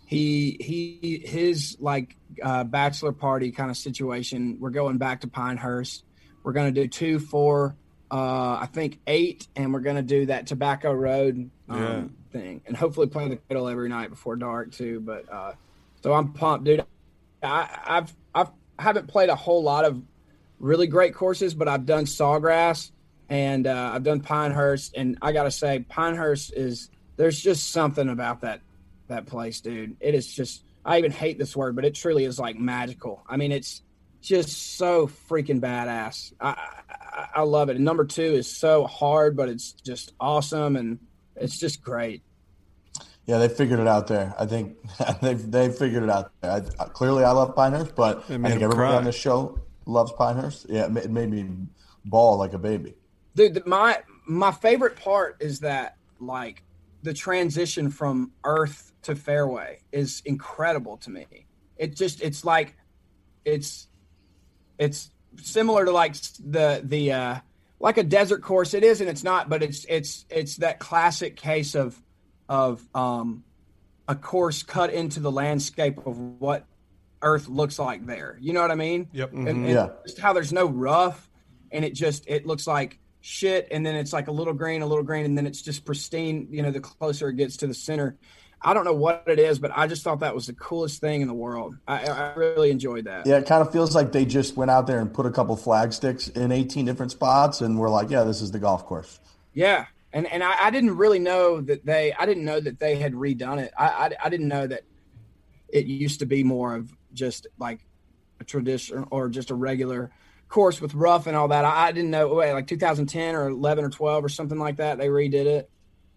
he he his like uh, bachelor party kind of situation. We're going back to Pinehurst. We're going to do two, four, uh, I think eight, and we're going to do that Tobacco Road um, Yeah. thing, and hopefully play the Cradle every night before dark too. But uh, so I'm pumped, dude. I, I've I've I haven't played a whole lot of really great courses, but I've done Sawgrass and uh, I've done Pinehurst, and I gotta say, Pinehurst is there's just something about that that place, dude. It is just I even hate this word, but it truly is like magical. I mean, it's just so freaking badass. I, I I love it. And number two is so hard, but it's just awesome, and it's just great. Yeah, they figured it out there. I think they've they figured it out there. I, clearly, I love Pinehurst, but I think everybody cry. on this show loves Pinehurst. Yeah, it made, it made me bawl like a baby. Dude, the, my my favorite part is that like the transition from earth to fairway is incredible to me. It just it's like it's it's similar to like the the uh, like a desert course. It is and it's not, but it's it's it's that classic case of of um, a course cut into the landscape of what earth looks like there. You know what I mean? Yep. And, and Yeah. just how there's no rough, and it just it looks like shit, and then it's like a little green, a little green, and then it's just pristine. You know, the closer it gets to the center. I don't know what it is, but I just thought that was the coolest thing in the world. I, I really enjoyed that. Yeah, it kind of feels like they just went out there and put a couple flag sticks in eighteen different spots, and we're like, yeah, this is the golf course. Yeah. And and I, I didn't really know that they I didn't know that they had redone it. I, I I didn't know that it used to be more of just like a tradition or just a regular course with rough and all that. I, I didn't know wait, like two thousand ten or eleven or twelve or something like that. They redid it.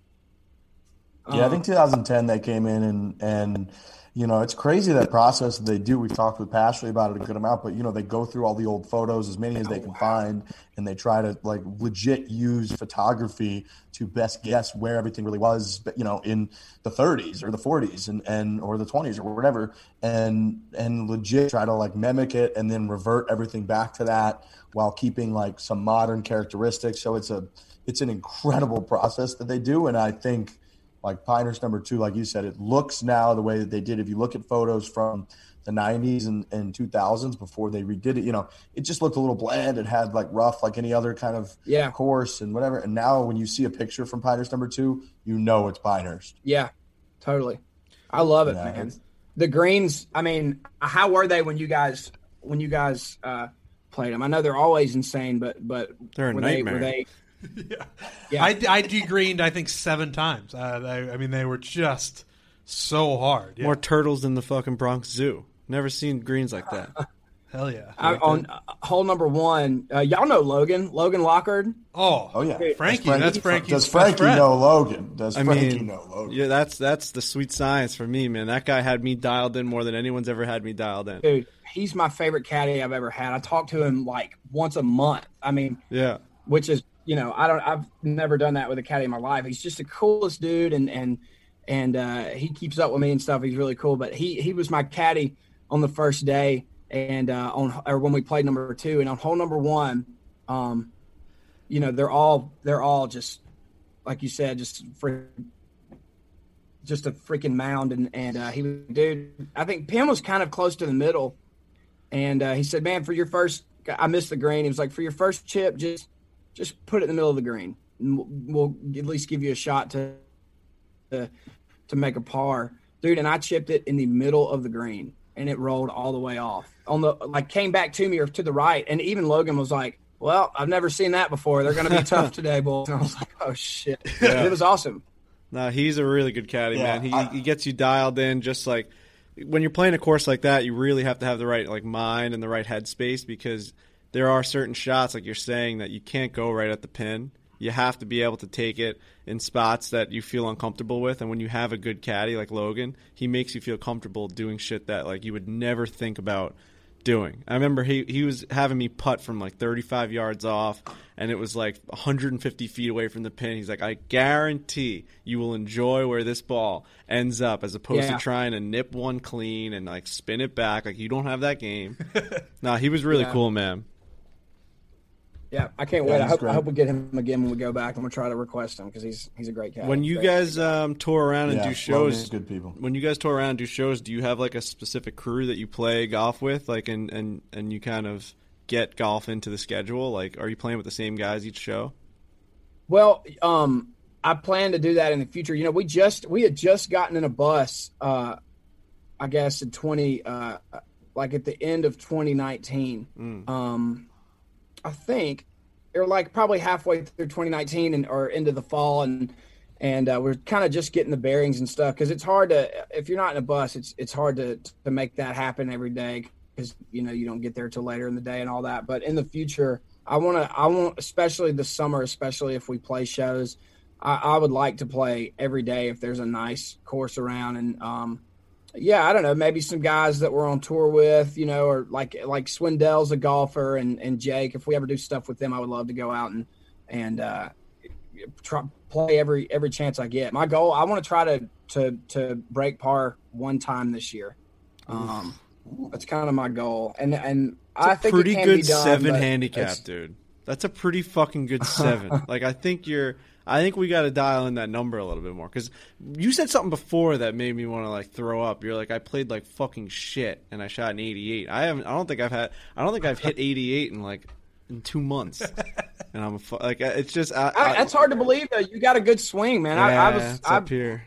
Yeah, I Um, think two thousand ten they came in and and you know it's crazy that process that they do. We've talked with Pashley about it a good amount, but you know they go through all the old photos, as many as they can find, and they try to like legit use photography to best guess where everything really was, you know, in the thirties or the forties and and or the twenties or whatever, and and legit try to like mimic it and then revert everything back to that while keeping like some modern characteristics. So it's a it's an incredible process that they do, and I think. Like Pinehurst number two, like you said, it looks now the way that they did. If you look at photos from the nineties and, and two thousands before they redid it, you know, it just looked a little bland. It had like rough, like any other kind of Yeah. course and whatever. And now when you see a picture from Pinehurst number two, you know it's Pinehurst. Yeah, totally. I love it, Yeah, man. it's- The greens. I mean, how were they when you guys when you guys uh, played them? I know they're always insane, but but They're a were nightmare. They, were they? yeah. Yeah. I, I degreened, I think, seven times. Uh, I, I mean, they were just so hard. Yeah. More turtles than the fucking Bronx Zoo. Never seen greens like that. Hell yeah. I, on uh, hole number one, uh, y'all know Logan, Logan Lockhart. Oh, Oh, yeah. Frankie. Does That's Frankie's Does best Frankie friend. know Logan? Does I Frankie mean, know Logan? yeah, that's that's the sweet science for me, man. That guy had me dialed in more than anyone's ever had me dialed in. Dude, he's my favorite caddy I've ever had. I talk to him like once a month. I mean, Yeah. which is, you know, I don't, I've never done that with a caddy in my life. He's just the coolest dude, and and and uh, he keeps up with me and stuff. He's really cool. But he he was my caddy on the first day, and uh, on or when we played number two, and on hole number one, um, you know, they're all they're all just like you said, just for just a freaking mound, and and uh, he was, dude. I think Pim was kind of close to the middle, and uh, he said, "Man, for your first, I missed the green." He was like, "For your first chip, just." Just put it in the middle of the green. And we'll, we'll at least give you a shot to, to to make a par, dude. And I chipped it in the middle of the green, and it rolled all the way off on the like came back to me or to the right. And even Logan was like, "Well, I've never seen that before. They're going to be tough today, boys." And I was like, "Oh shit!" Yeah. It was awesome. No, he's a really good caddy, Yeah, man. He I- he gets you dialed in. Just like when you're playing a course like that, you really have to have the right like mind and the right headspace, because there are certain shots, like you're saying, that you can't go right at the pin. You have to be able to take it in spots that you feel uncomfortable with. And when you have a good caddy like Logan, he makes you feel comfortable doing shit that like you would never think about doing. I remember he, he was having me putt from like thirty-five yards off, and it was like one hundred fifty feet away from the pin. He's like, I guarantee you will enjoy where this ball ends up, as opposed Yeah. to trying to nip one clean and like spin it back. Like, you don't have that game. Nah, he was really Yeah. cool, man. Yeah, I can't Yeah, wait. I he's hope, great. I hope we get him again when we go back. I'm gonna try to request him because he's he's a great cat. When you Great. guys um, tour around and Yeah, do love shows, these good people. when you guys tour around and do shows, do you have like a specific crew that you play golf with, like, and and and you kind of get golf into the schedule? Like, are you playing with the same guys each show? Well, um, I plan to do that in the future. You know, we just we had just gotten in a bus. Uh, I guess in twenty, uh, like at the end of twenty nineteen. Mm. Um, I think. Or like probably halfway through twenty nineteen and or into the fall, and and uh, we're kind of just getting the bearings and stuff because it's hard to if you're not in a bus, it's it's hard to to make that happen every day because you know you don't get there till later in the day and all that. But in the future, I want to I want especially this summer, especially if we play shows, I, I would like to play every day if there's a nice course around and um. Yeah, I don't know. Maybe some guys that we're on tour with, you know, or like like Swindell's a golfer, and, and Jake. If we ever do stuff with them, I would love to go out and and uh, try, play every every chance I get. My goal, I want to try to to to break par one time this year. Um, that's kind of my goal, and and It's I a think pretty it can good be done, seven but handicap, it's- dude. That's a pretty fucking good seven. Like, I think you're. I think we got to dial in that number a little bit more because you said something before that made me want to like throw up. You're like, I played like fucking shit and I shot an eighty-eight. I haven't. I don't think I've had. I don't think I've hit eighty-eight in like in two months. And I'm a fu- like, it's just. I, I, I, that's hard to believe though. You got a good swing, man. Yeah, I, I was it's I, up here.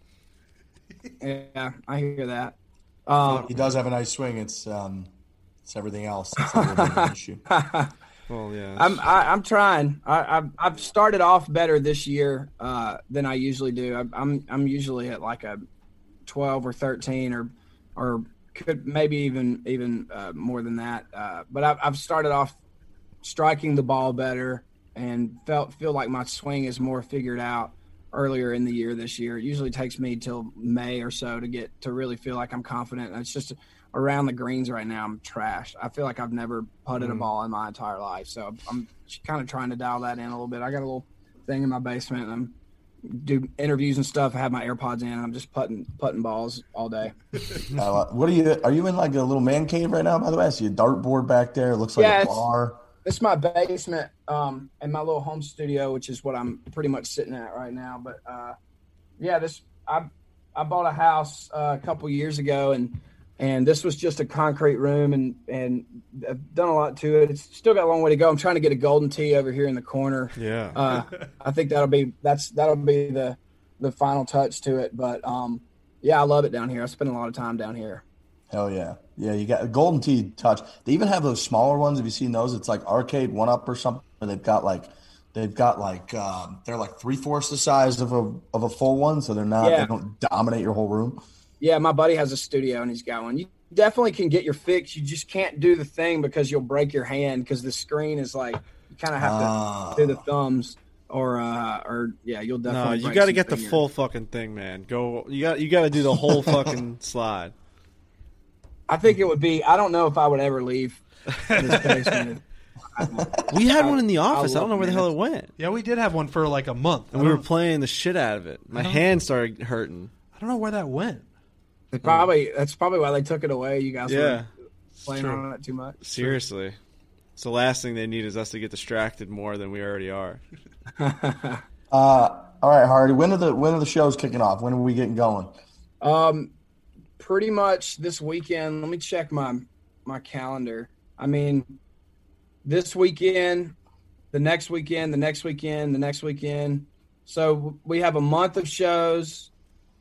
Yeah, I hear that. Um, He does have a nice swing. It's um, it's everything else. That's a little bit of an issue. Well, yeah. I'm I, I'm trying. I, I've I've started off better this year uh, than I usually do. I, I'm I'm usually at like a twelve or thirteen or or could maybe even even uh, more than that. Uh, but I've I've started off striking the ball better and felt feel like my swing is more figured out earlier in the year this year. It usually takes me till May or so to get to really feel like I'm confident. And it's just around the greens right now, I'm trashed. I feel like I've never putted a ball in my entire life. So I'm kind of trying to dial that in a little bit. I got a little thing in my basement and I'm do interviews and stuff. I have my AirPods in and I'm just putting putting balls all day. Uh, what are you? Are you in like a little man cave right now? By the way, I see a dartboard back there. It looks like Yeah, a it's- bar. This is my basement um, and my little home studio, which is what I'm pretty much sitting at right now. But uh, yeah, this I I bought a house uh, a couple years ago, and and this was just a concrete room, and and I've done a lot to it. It's still got a long way to go. I'm trying to get a golden tee over here in the corner. Yeah. Uh, I think that'll be that's that'll be the the final touch to it. But um, yeah, I love it down here. I spend a lot of time down here. Hell yeah. Yeah, you got a golden tee touch. They even have those smaller ones. Have you seen those? It's like Arcade One Up or something. They've got like they've got like um, they're like three fourths the size of a of a full one, so they're not Yeah. they don't dominate your whole room. Yeah, my buddy has a studio and he's got one. You definitely can get your fix. You just can't do the thing because you'll break your hand because the screen is like you kind of have Ah. to do the thumbs or uh or yeah, you'll No, definitely. you break got to some get the fingers. full fucking thing, man. Go. You got. You got to do the whole fucking slide. I think it would be. I don't know if I would ever leave this basement. We had one in the I office. I, love don't know where the it, hell man. it went. Yeah, we did have one for like a month. And I we were don't- playing the shit out of it. My don't- hand started hurting. I don't know where that went. It's probably that's probably why they took it away. You guys Yeah, were playing true. on it too much. seriously. It's the last thing they need is us to get distracted more than we already are. Uh, all right, Hardy. When are the when are the shows kicking off? When are we getting going? Um, pretty much this weekend. Let me check my my calendar. I mean, this weekend, the next weekend, the next weekend, the next weekend. So we have a month of shows.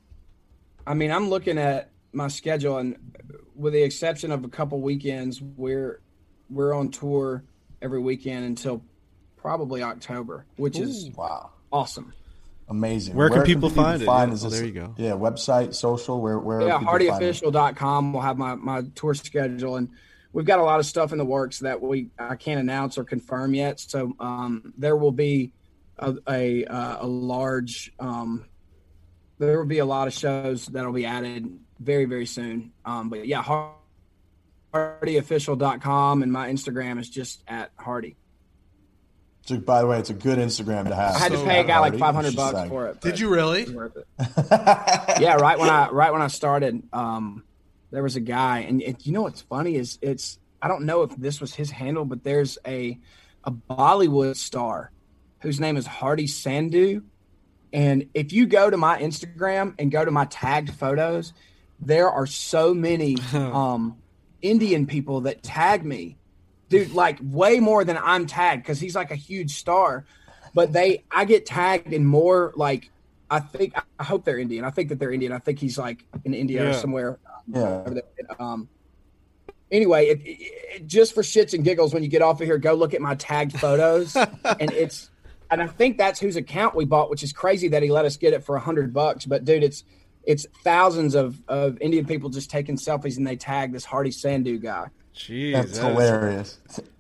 I mean, I'm looking at my schedule, and with the exception of a couple weekends, we're we're on tour every weekend until probably October, which is Wow, awesome. amazing. Where can people find it? Find Yeah, is oh, this, there you go. Yeah, website, social. Where where Yeah, people hardy find it? official dot com will have my, my tour schedule, and we've got a lot of stuff in the works that we I can't announce or confirm yet. So um, there will be a a, uh, a large um, there will be a lot of shows that will be added very very soon. Um, but yeah, hardy official dot com, and my Instagram is just at Hardy. So, by the way, it's a good Instagram to have. I had to So, pay a guy like Hardy, five hundred it's just bucks like- for it. Did but you really? it's worth it. Yeah, right when I right when I started, um, there was a guy, and it, you know what's funny is it's I don't know if this was his handle, but there's a a Bollywood star whose name is Hardy Sandhu. And if you go to my Instagram and go to my tagged photos, there are so many um, Indian people that tag me. Dude, like way more than I'm tagged because he's like a huge star. But they, I get tagged in more like, I think, I hope they're Indian. I think that they're Indian. I think he's like in India Yeah. or somewhere. Yeah. Um, anyway, it, it, it, just for shits and giggles, when you get off of here, go look at my tagged photos. and it's, and I think that's whose account we bought, which is crazy that he let us get it for a hundred bucks. But dude, it's, it's thousands of, of Indian people just taking selfies and they tag this Hardy Sandhu guy. Jeez, That's that is- hilarious.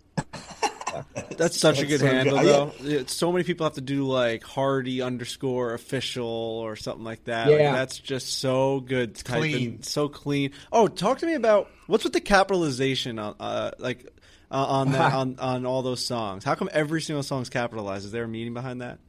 That's such a That's good so handle, good. though. It's so many people have to do like Hardy underscore official or something like that. Like, Yeah. that's just so good. to type in, Clean. so clean. Oh, talk to me about what's with the capitalization on, uh, like uh, on that on on all those songs. How come every single song's capitalized? Is there a meaning behind that?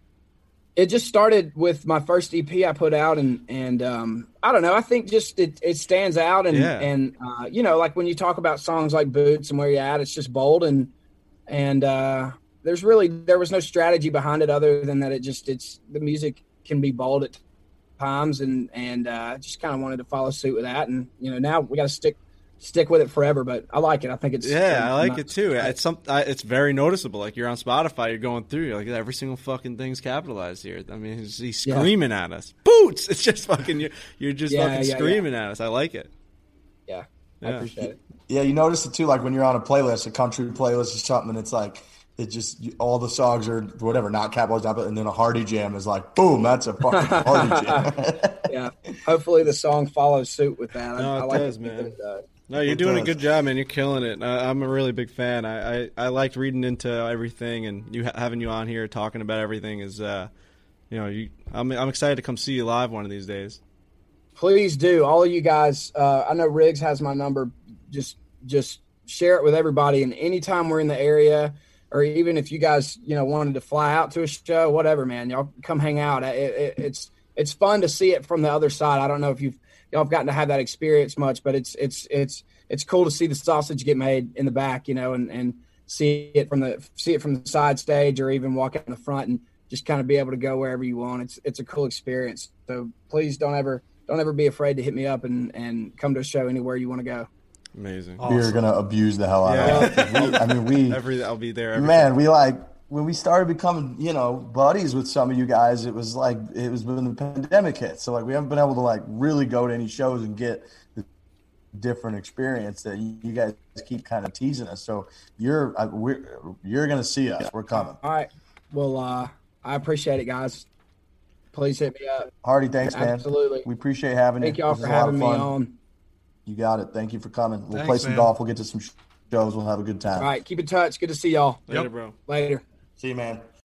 It just started with my first E P I put out, and and um, I don't know. I think just it, it stands out, and Yeah. and uh, you know, like when you talk about songs like Boots and Where You At, it's just bold, and and uh, there's really there was no strategy behind it other than that it just it's the music can be bold at times, and and uh, just kind of wanted to follow suit with that, and you know now we got to stick stick with it forever. But I like it. I think it's Yeah, I like not- it too. It's some. I, it's very noticeable. Like you're on Spotify, you're going through, you're like every single fucking thing's capitalized here. I mean, he's, he's Yeah. screaming at us. Boots. It's just fucking. You're, you're just Yeah, fucking yeah, screaming at us. I like it. Yeah, I Yeah. appreciate it. Yeah, you notice it too, like when you're on a playlist, a country playlist or something, and it's like, it just, you, all the songs are whatever, not capitalized, and then a Hardy jam is like, boom, that's a fucking Hardy jam. Yeah, hopefully the song follows suit with that. I, No, it I like does, to think man. that it does. No, you're It doing a does. good job, man. You're killing it. I, I'm a really big fan. I, I, I liked reading into everything, and you ha- having you on here talking about everything is, uh, you know, you. I'm I'm excited to come see you live one of these days. Please do, all of you guys. Uh, I know Riggs has my number. Just just share it with everybody, and anytime we're in the area, or even if you guys you know wanted to fly out to a show, whatever, man, y'all come hang out. It, it, it's it's fun to see it from the other side. I don't know if you've y'all have gotten to have that experience much, but it's it's it's it's cool to see the sausage get made in the back, you know, and and see it from the see it from the side stage, or even walk out in the front and just kind of be able to go wherever you want. It's it's a cool experience. So please don't ever don't ever be afraid to hit me up and and come to a show anywhere you want to go. Amazing. We're going to abuse the hell out Yeah. of it. We, I mean, we, Every I'll be there. Every man, we like, when we started becoming, you know, buddies with some of you guys, it was like, it was when the pandemic hit. So like, we haven't been able to like really go to any shows and get the different experience that you, you guys keep kind of teasing us. So you're, uh, we're, you're going to see us. We're coming. All right. Well, uh, I appreciate it, guys. Please hit me up. Hardy, thanks, man. Absolutely. We appreciate having you. Thank y'all This for is a lot of having me fun. on. You got it. Thank you for coming. We'll Thanks, play some man. golf. We'll get to some shows. We'll have a good time. All right. Keep in touch. Good to see y'all. Later, Yep. bro. Later. See you, man.